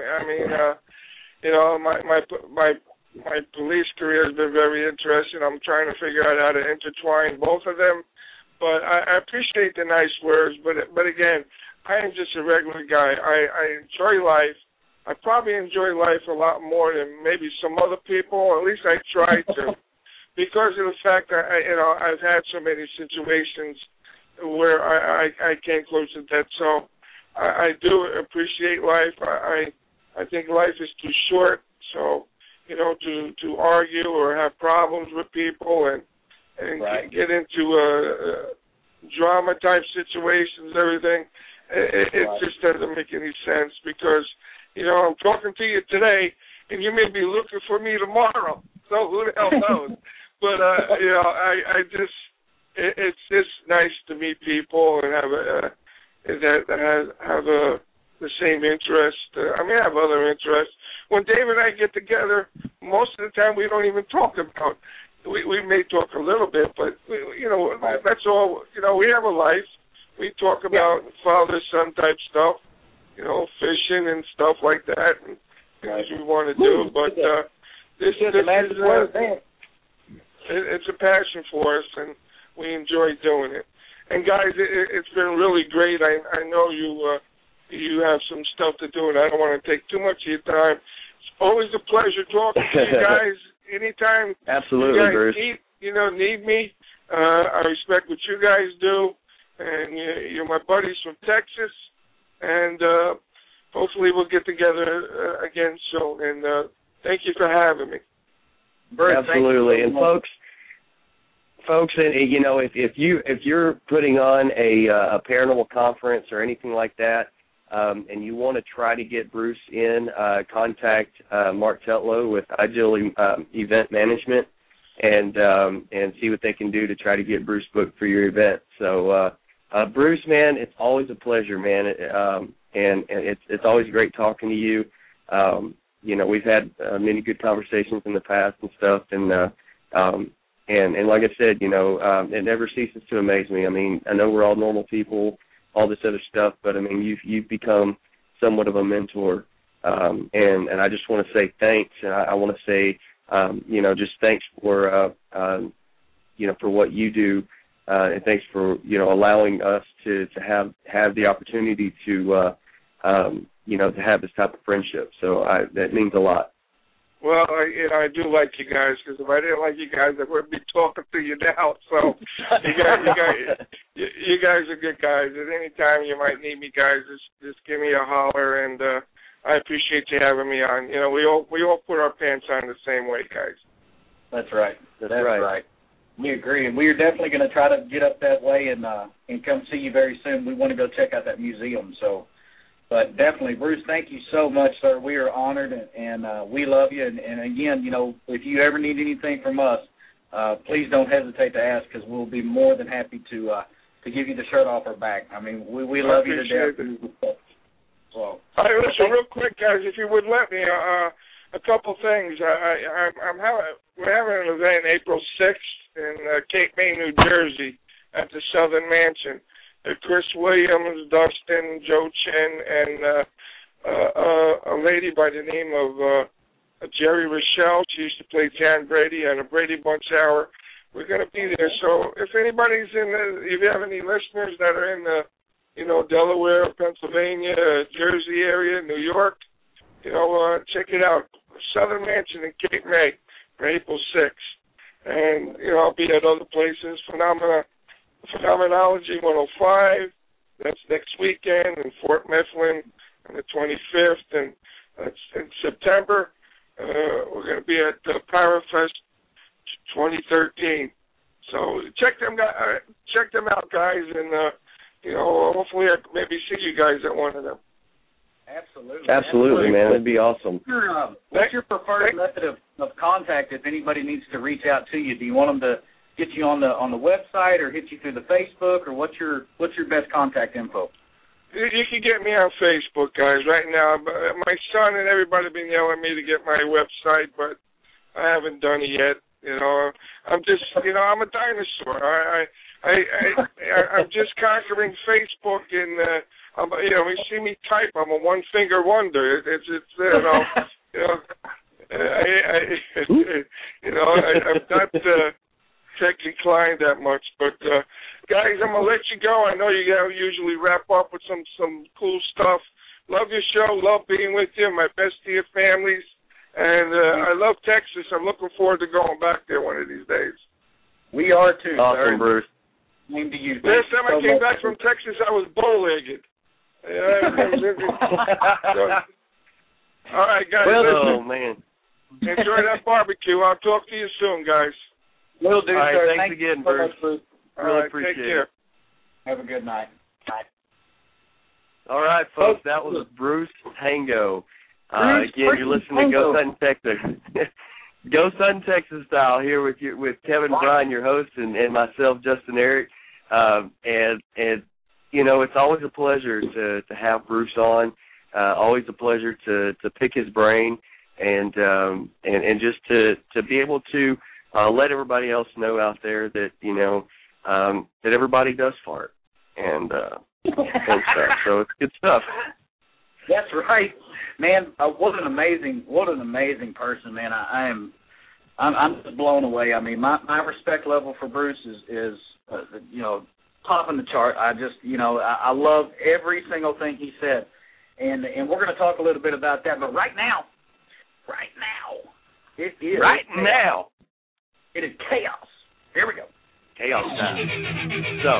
My police career has been very interesting. I'm trying to figure out how to intertwine both of them. But I appreciate the nice words. But again, I am just a regular guy. I enjoy life. I probably enjoy life a lot more than maybe some other people. Or at least I try to, because of the fact that I've had so many situations where I came close to death. So I do appreciate life. I think life is too short. So to argue or have problems with people and get into drama type situations, everything. It just doesn't make any sense, because I'm talking to you today, and you may be looking for me tomorrow. So who the hell knows? But it's just nice to meet people and have the same interest. I have other interests. When Dave and I get together, most of the time we don't even talk about. We may talk a little bit, but that's all. We have a life. We talk about father-son type stuff, fishing and stuff like that, and things we want to do. But it's a passion for us, and we enjoy doing it. And guys, it's been really great. I know you have some stuff to do, and I don't want to take too much of your time. It's always a pleasure talking to you guys. Anytime absolutely, you guys Bruce. need me, I respect what you guys do, and you're my buddies from Texas, and hopefully we'll get together again soon. And thank you for having me. Absolutely, and folks, and if you're putting on a paranormal conference or anything like that, and you want to try to get Bruce in, contact Mark Tetlow with Ideal Event Management and see what they can do to try to get Bruce booked for your event. So, Bruce, man, it's always a pleasure, man, and it's always great talking to you. We've had many good conversations in the past and stuff, and like I said, it never ceases to amaze me. I know we're all normal people, all this other stuff, but you've become somewhat of a mentor, and I just want to say thanks, and I want to say, just thanks for for what you do, and thanks for allowing us to have the opportunity to to have this type of friendship. So that means a lot. Well, I do like you guys, because if I didn't like you guys, I wouldn't be talking to you now. So you guys are good guys. At any time you might need me, guys, just give me a holler, and I appreciate you having me on. We all put our pants on the same way, guys. That's right. That's right. We agree, and we are definitely going to try to get up that way and come see you very soon. We want to go check out that museum. So. But definitely, Bruce, thank you so much, sir. We are honored, and we love you. And again, if you ever need anything from us, please don't hesitate to ask, because we'll be more than happy to give you the shirt off our back. I mean, we love you to death. So, listen, real quick, guys, if you would let me, a couple things. We're having an event April 6th in Cape May, New Jersey, at the Southern Mansion. Chris Williams, Dustin, Joe Chen, and a lady by the name of Jerry Rochelle. She used to play Jan Brady on the Brady Bunch Hour. We're going to be there. So if anybody's if you have any listeners that are in the, Delaware, Pennsylvania, Jersey area, New York, check it out. Southern Mansion in Cape May for April 6th. And, I'll be at other places. Phenomenology 105, that's next weekend in Fort Mifflin on the 25th, and that's in September. We're going to be at PyroFest 2013. So check them out, guys, and hopefully I can maybe see you guys at one of them. Absolutely, man. It'd be awesome. What's your preferred method of contact if anybody needs to reach out to you? Do you want them to get you on the website, or hit you through the Facebook, or what's your best contact info? You can get me on Facebook, guys, right now. My son and everybody have been yelling at me to get my website, but I haven't done it yet. I'm just, I'm a dinosaur. I'm just conquering Facebook, and you see me type. I'm a one-finger wonder. I'm not tech inclined that much, but guys, I'm gonna let you go. I know you usually wrap up with some cool stuff. Love your show, love being with you. My best to your families, and I love Texas. I'm looking forward to going back there one of these days. We are too. Awesome, Bruce. Same to you. Last time I came back from Texas, I was bow-legged. All right, guys. Oh man. Enjoy that barbecue. I'll talk to you soon, guys. Will do, all right, sir. Thanks again, Bruce. Bruce. Really appreciate it. Have a good night. Bye. All right, folks, that was Bruce Tango. Again, you're listening to Go Sun Texas. Go Sun Texas style here with Kevin Bryan, your host, and myself, Justin Eric. And it's always a pleasure to have Bruce on. Always a pleasure to pick his brain and just to be able to let everybody else know out there that that everybody does fart and stuff. So it's good stuff. That's right, man. What an amazing person, man. I'm just blown away. I mean, my respect level for Bruce is topping the chart. I just I love every single thing he said, and we're going to talk a little bit about that. But right now, it is now. It is chaos. Here we go. Chaos time. So.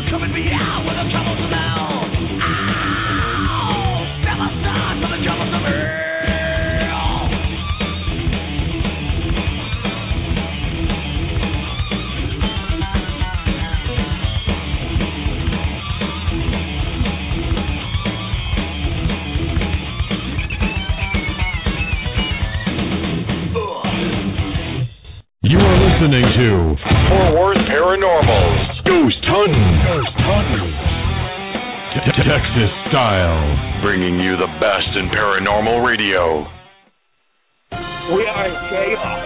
coming me out with a troublesome now. Ow! Step aside from the troublesome hell. You are listening to Fort Worth Paranormal's Ghost Hunting. Texas style. bringing you the best in paranormal radio. We are in chaos.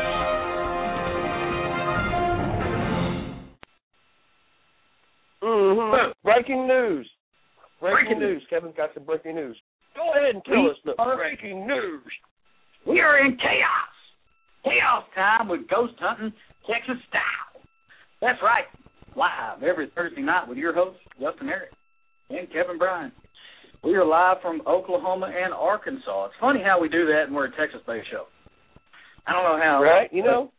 Mm-hmm. Breaking news. Breaking news. Kevin's got some breaking news. Go ahead and tell us the breaking news. We are in chaos. Chaos time with Ghost Hunting Texas Style. That's right. Live every Thursday night with your hosts, Justin Eric and Kevin Bryan. We are live from Oklahoma and Arkansas. It's funny how we do that and we're a Texas-based show. I don't know how. Right, you know.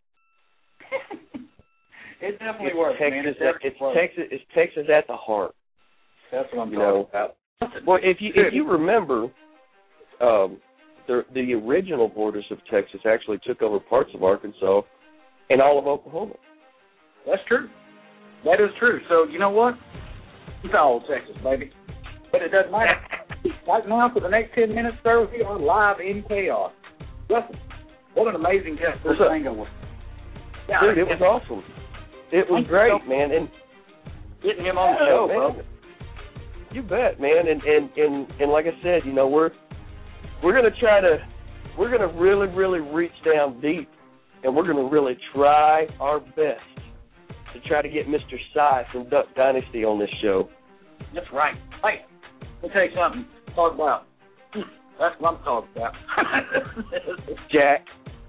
It definitely works, man. It's Texas at the heart. That's what I'm talking about. Well, if you remember, the original borders of Texas actually took over parts of Arkansas and all of Oklahoma. That's true. That is true. So, you know what? It's all Texas, baby. But it doesn't matter. Right now, for the next 10 minutes, sir, we are live in chaos. Justin, what an amazing test this tango was. Yeah, dude, it was awesome. It was great, man. And getting him on the show, man. bro. You bet, man. And like I said, you know, we're gonna really reach down deep, and we're gonna really try our best to try to get Mr. Sy from Duck Dynasty on this show. That's right. Hey, let me tell you something to talk about. That's what I'm talking about. Jack.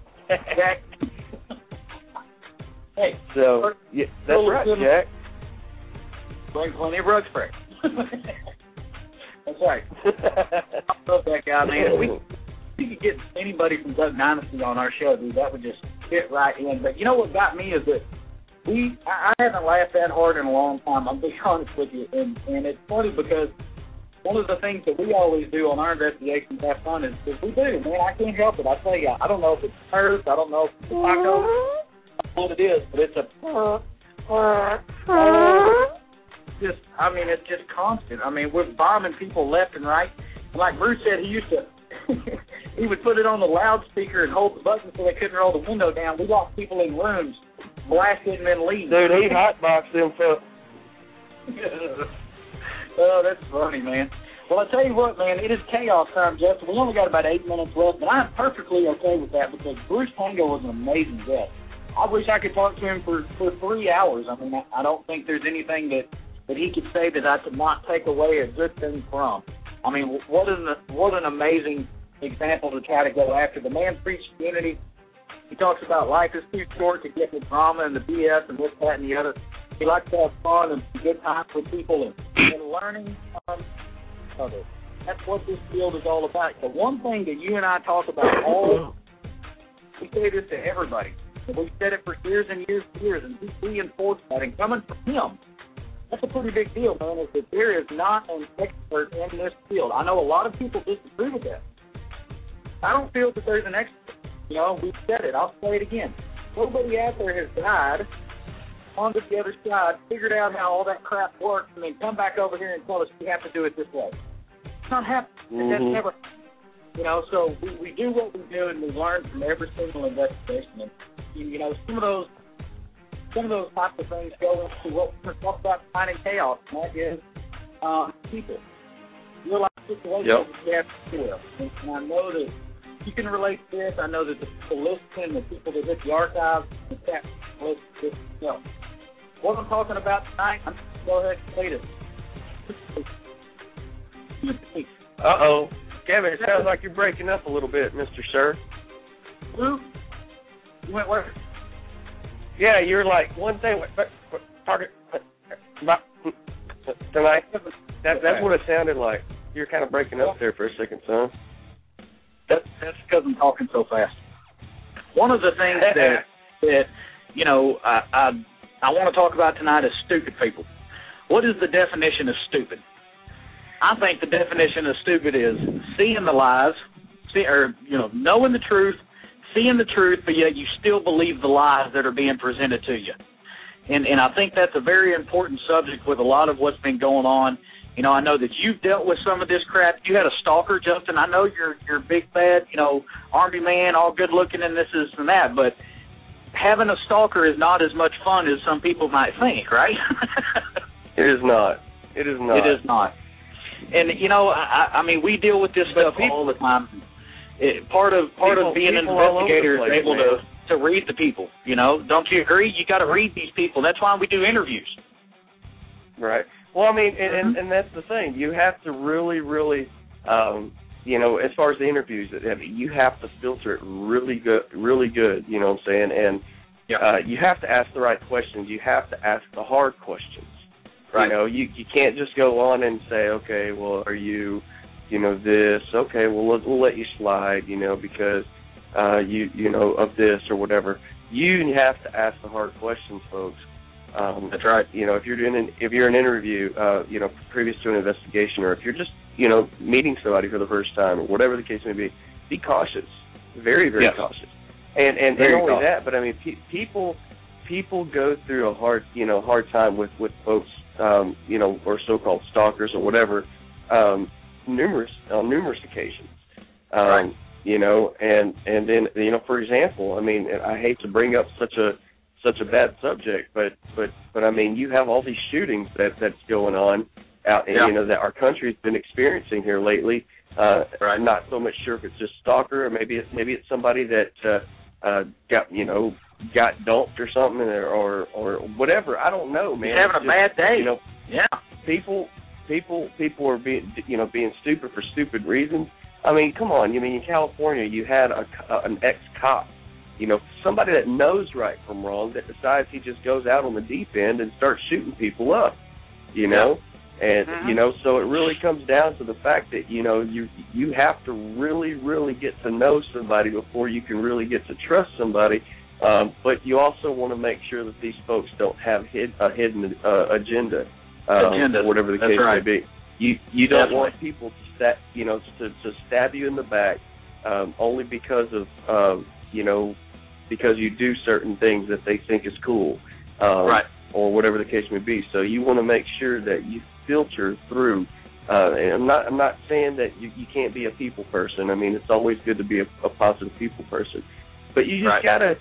Hey. So, yeah, that's right, Jack. Bring plenty of rug spray. That's right. I love that guy, man. We could get anybody from Duck Dynasty on our show, dude. That would just fit right in. But you know what got me is that I haven't laughed that hard in a long time. I'm being honest with you. And it's funny because one of the things that we always do on our investigations have fun is we do, man. I can't help it. I tell you, I don't know if it's nerves. I don't know if it's tacos. I don't know what it is, but it's it's just constant. I mean, we're bombing people left and right. And like Bruce said, he used to, he would put it on the loudspeaker and hold the button so they couldn't roll the window down. We locked people in rooms, blasted and then leave. Dude, he hotboxed them folks. Oh, that's funny, man. Well, I tell you what, man, it is chaos time, Justin. We only got about 8 minutes left, but I'm perfectly okay with that because Bruce Tango was an amazing guest. I wish I could talk to him for 3 hours. I mean, I don't think there's anything that he could say that I could not take away a good thing from. I mean, what an amazing example to try to go after. The man preached unity. He talks about life is too short to get the drama and the BS and this, that, and the other. He likes to have fun and good times with people and learning from others. That's what this field is all about. The one thing that you and I talk about we say this to everybody. We've said it for years and years and years, and we reinforce that. And coming from him, that's a pretty big deal, man, is that there is not an expert in this field. I know a lot of people disagree with that. I don't feel that there's an expert. You know, we've said it. I'll say it again. Nobody out there has died on the other side, figured out how all that crap works, and then come back over here and tell us we have to do it this way. It's not happening. Mm-hmm. That's never, you know, so we do what we do, and we learn from every single investigation. And, you know, some of those types of things go into what we're going to talk about finding chaos, and that is people. Real life situations that you have to deal with. And I know that you can relate to this. I know that the people listening, the people that hit the archives, the chat listen to this as well. What I'm talking about tonight, I'm going to go ahead and play this. Uh-oh. Kevin, it sounds like you're breaking up a little bit, Mr. Sir. Who? You went where? Yeah, you're like one thing. Target tonight. That's what it sounded like. You're kind of breaking up there for a second, son. That's because I'm talking so fast. One of the things that you know I want to talk about tonight is stupid people. what is the definition of stupid? I think the definition of stupid is seeing the lies, knowing the truth, seeing the truth, but yet you still believe the lies that are being presented to you. And I think that's a very important subject with a lot of what's been going on. I know that you've dealt with some of this crap. You had a stalker, Justin. I know you're big, bad, Army man, all good looking and this and that, but having a stalker is not as much fun as some people might think, right? It is not. It is not. It is not. And, I mean, we deal with this stuff all the time. Part of being an investigator is able to read the people, Don't you agree? You got to read these people. That's why we do interviews. Right. Well, I mean, and that's the thing. You have to really, really, as far as the interviews, you have to filter it really good, you know what I'm saying? And you have to ask the right questions. You have to ask the hard questions. Right. You can't just go on and say, okay, well, are you, this? Okay, well, we'll let you slide, because of this or whatever. You have to ask the hard questions, folks. That's right. If you're an interview, previous to an investigation, or if you're just, meeting somebody for the first time, or whatever the case may be cautious, very, very cautious. And not only that, but I mean, people go through a hard time with folks, or so-called stalkers or whatever, on numerous occasions. Right. And then, for example, I mean, I hate to bring up such a bad subject, but I mean, you have all these shootings that's going on out, that our country's been experiencing here lately. I'm not so much sure if it's just stalker, or maybe it's somebody that got dumped or something, or whatever. I don't know, man. He's having a bad day. People are being stupid for stupid reasons. I mean, come on. In California, you had an ex-cop. Somebody that knows right from wrong, that decides he just goes out on the deep end and starts shooting people up, And, so it really comes down to the fact that, you have to really, really get to know somebody before you can really get to trust somebody. But you also want to make sure that these folks don't have a hidden agenda, or whatever the case may be. You don't want people to stab you in the back only because of, because you do certain things that they think is cool, or whatever the case may be. So you want to make sure that you filter through. And I'm not saying that you can't be a people person. I mean, it's always good to be a positive people person, but you just gotta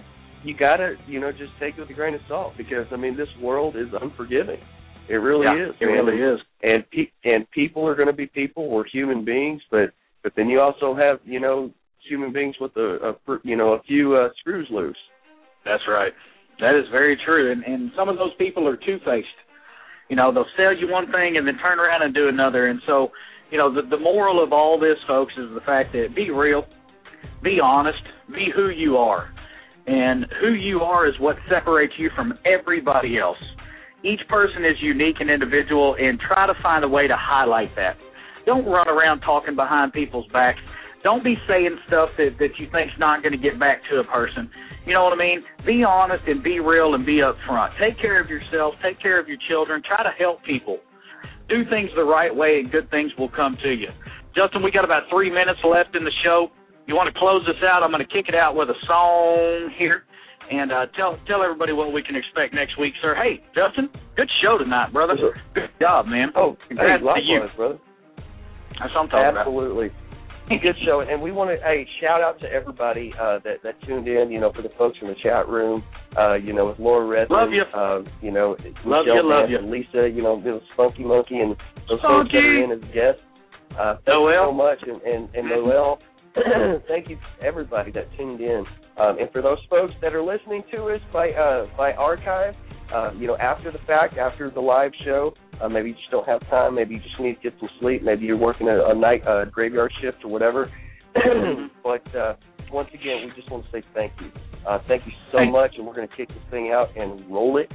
just take it with a grain of salt, because I mean, this world is unforgiving. It really is. It really is. And people are going to be people. We're human beings, but then you also have human beings with a few screws loose. That's right. That is very true. And some of those people are two-faced. They'll sell you one thing and then turn around and do another. And so, the moral of all this, folks, is the fact that be real, be honest, be who you are. And who you are is what separates you from everybody else. Each person is unique and individual, and try to find a way to highlight that. Don't run around talking behind people's backs. Don't be saying stuff that you think's not going to get back to a person. You know what I mean? Be honest and be real and be upfront. Take care of yourself. Take care of your children. Try to help people. Do things the right way, and good things will come to you. Justin, we got about 3 minutes left in the show. You want to close this out? I'm going to kick it out with a song here. And tell everybody what we can expect next week, sir. Hey, Justin, good show tonight, brother. Good job, man. Oh, congrats likewise, to you, brother. That's what I'm talking Absolutely. Good show. And we want to shout out to everybody that tuned in, for the folks in the chat room, with Laura Redmond. Love you. Love you. And Lisa, little Spunky Monkey, and those folks that are in as guests. Thank you so much. And Noel, thank you to everybody that tuned in. And for those folks that are listening to us by archive, after the fact, after the live show, maybe you just don't have time, maybe you just need to get some sleep, maybe you're working a night graveyard shift or whatever. But once again, we just want to say thank you. Thank you so much, and we're going to kick this thing out and roll it.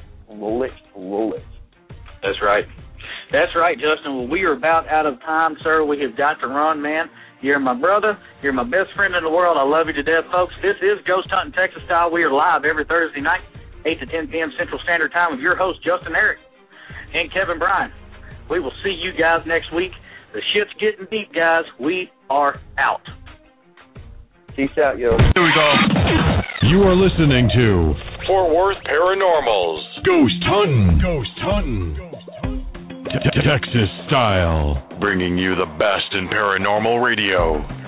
That's right, Justin. Well, we are about out of time, sir. We have got to run, man. You're my brother. You're my best friend in the world. I love you to death, folks. This is Ghost Hunting Texas Style. We are live every Thursday night, 8 to 10 p.m. Central Standard Time with your host, Justin Eric. and Kevin Bryan. We will see you guys next week. The shit's getting deep, guys. We are out. Peace out, yo. Here we go. You are listening to Fort Worth Paranormals. Ghost Huntin'. Texas style. Bringing you the best in paranormal radio.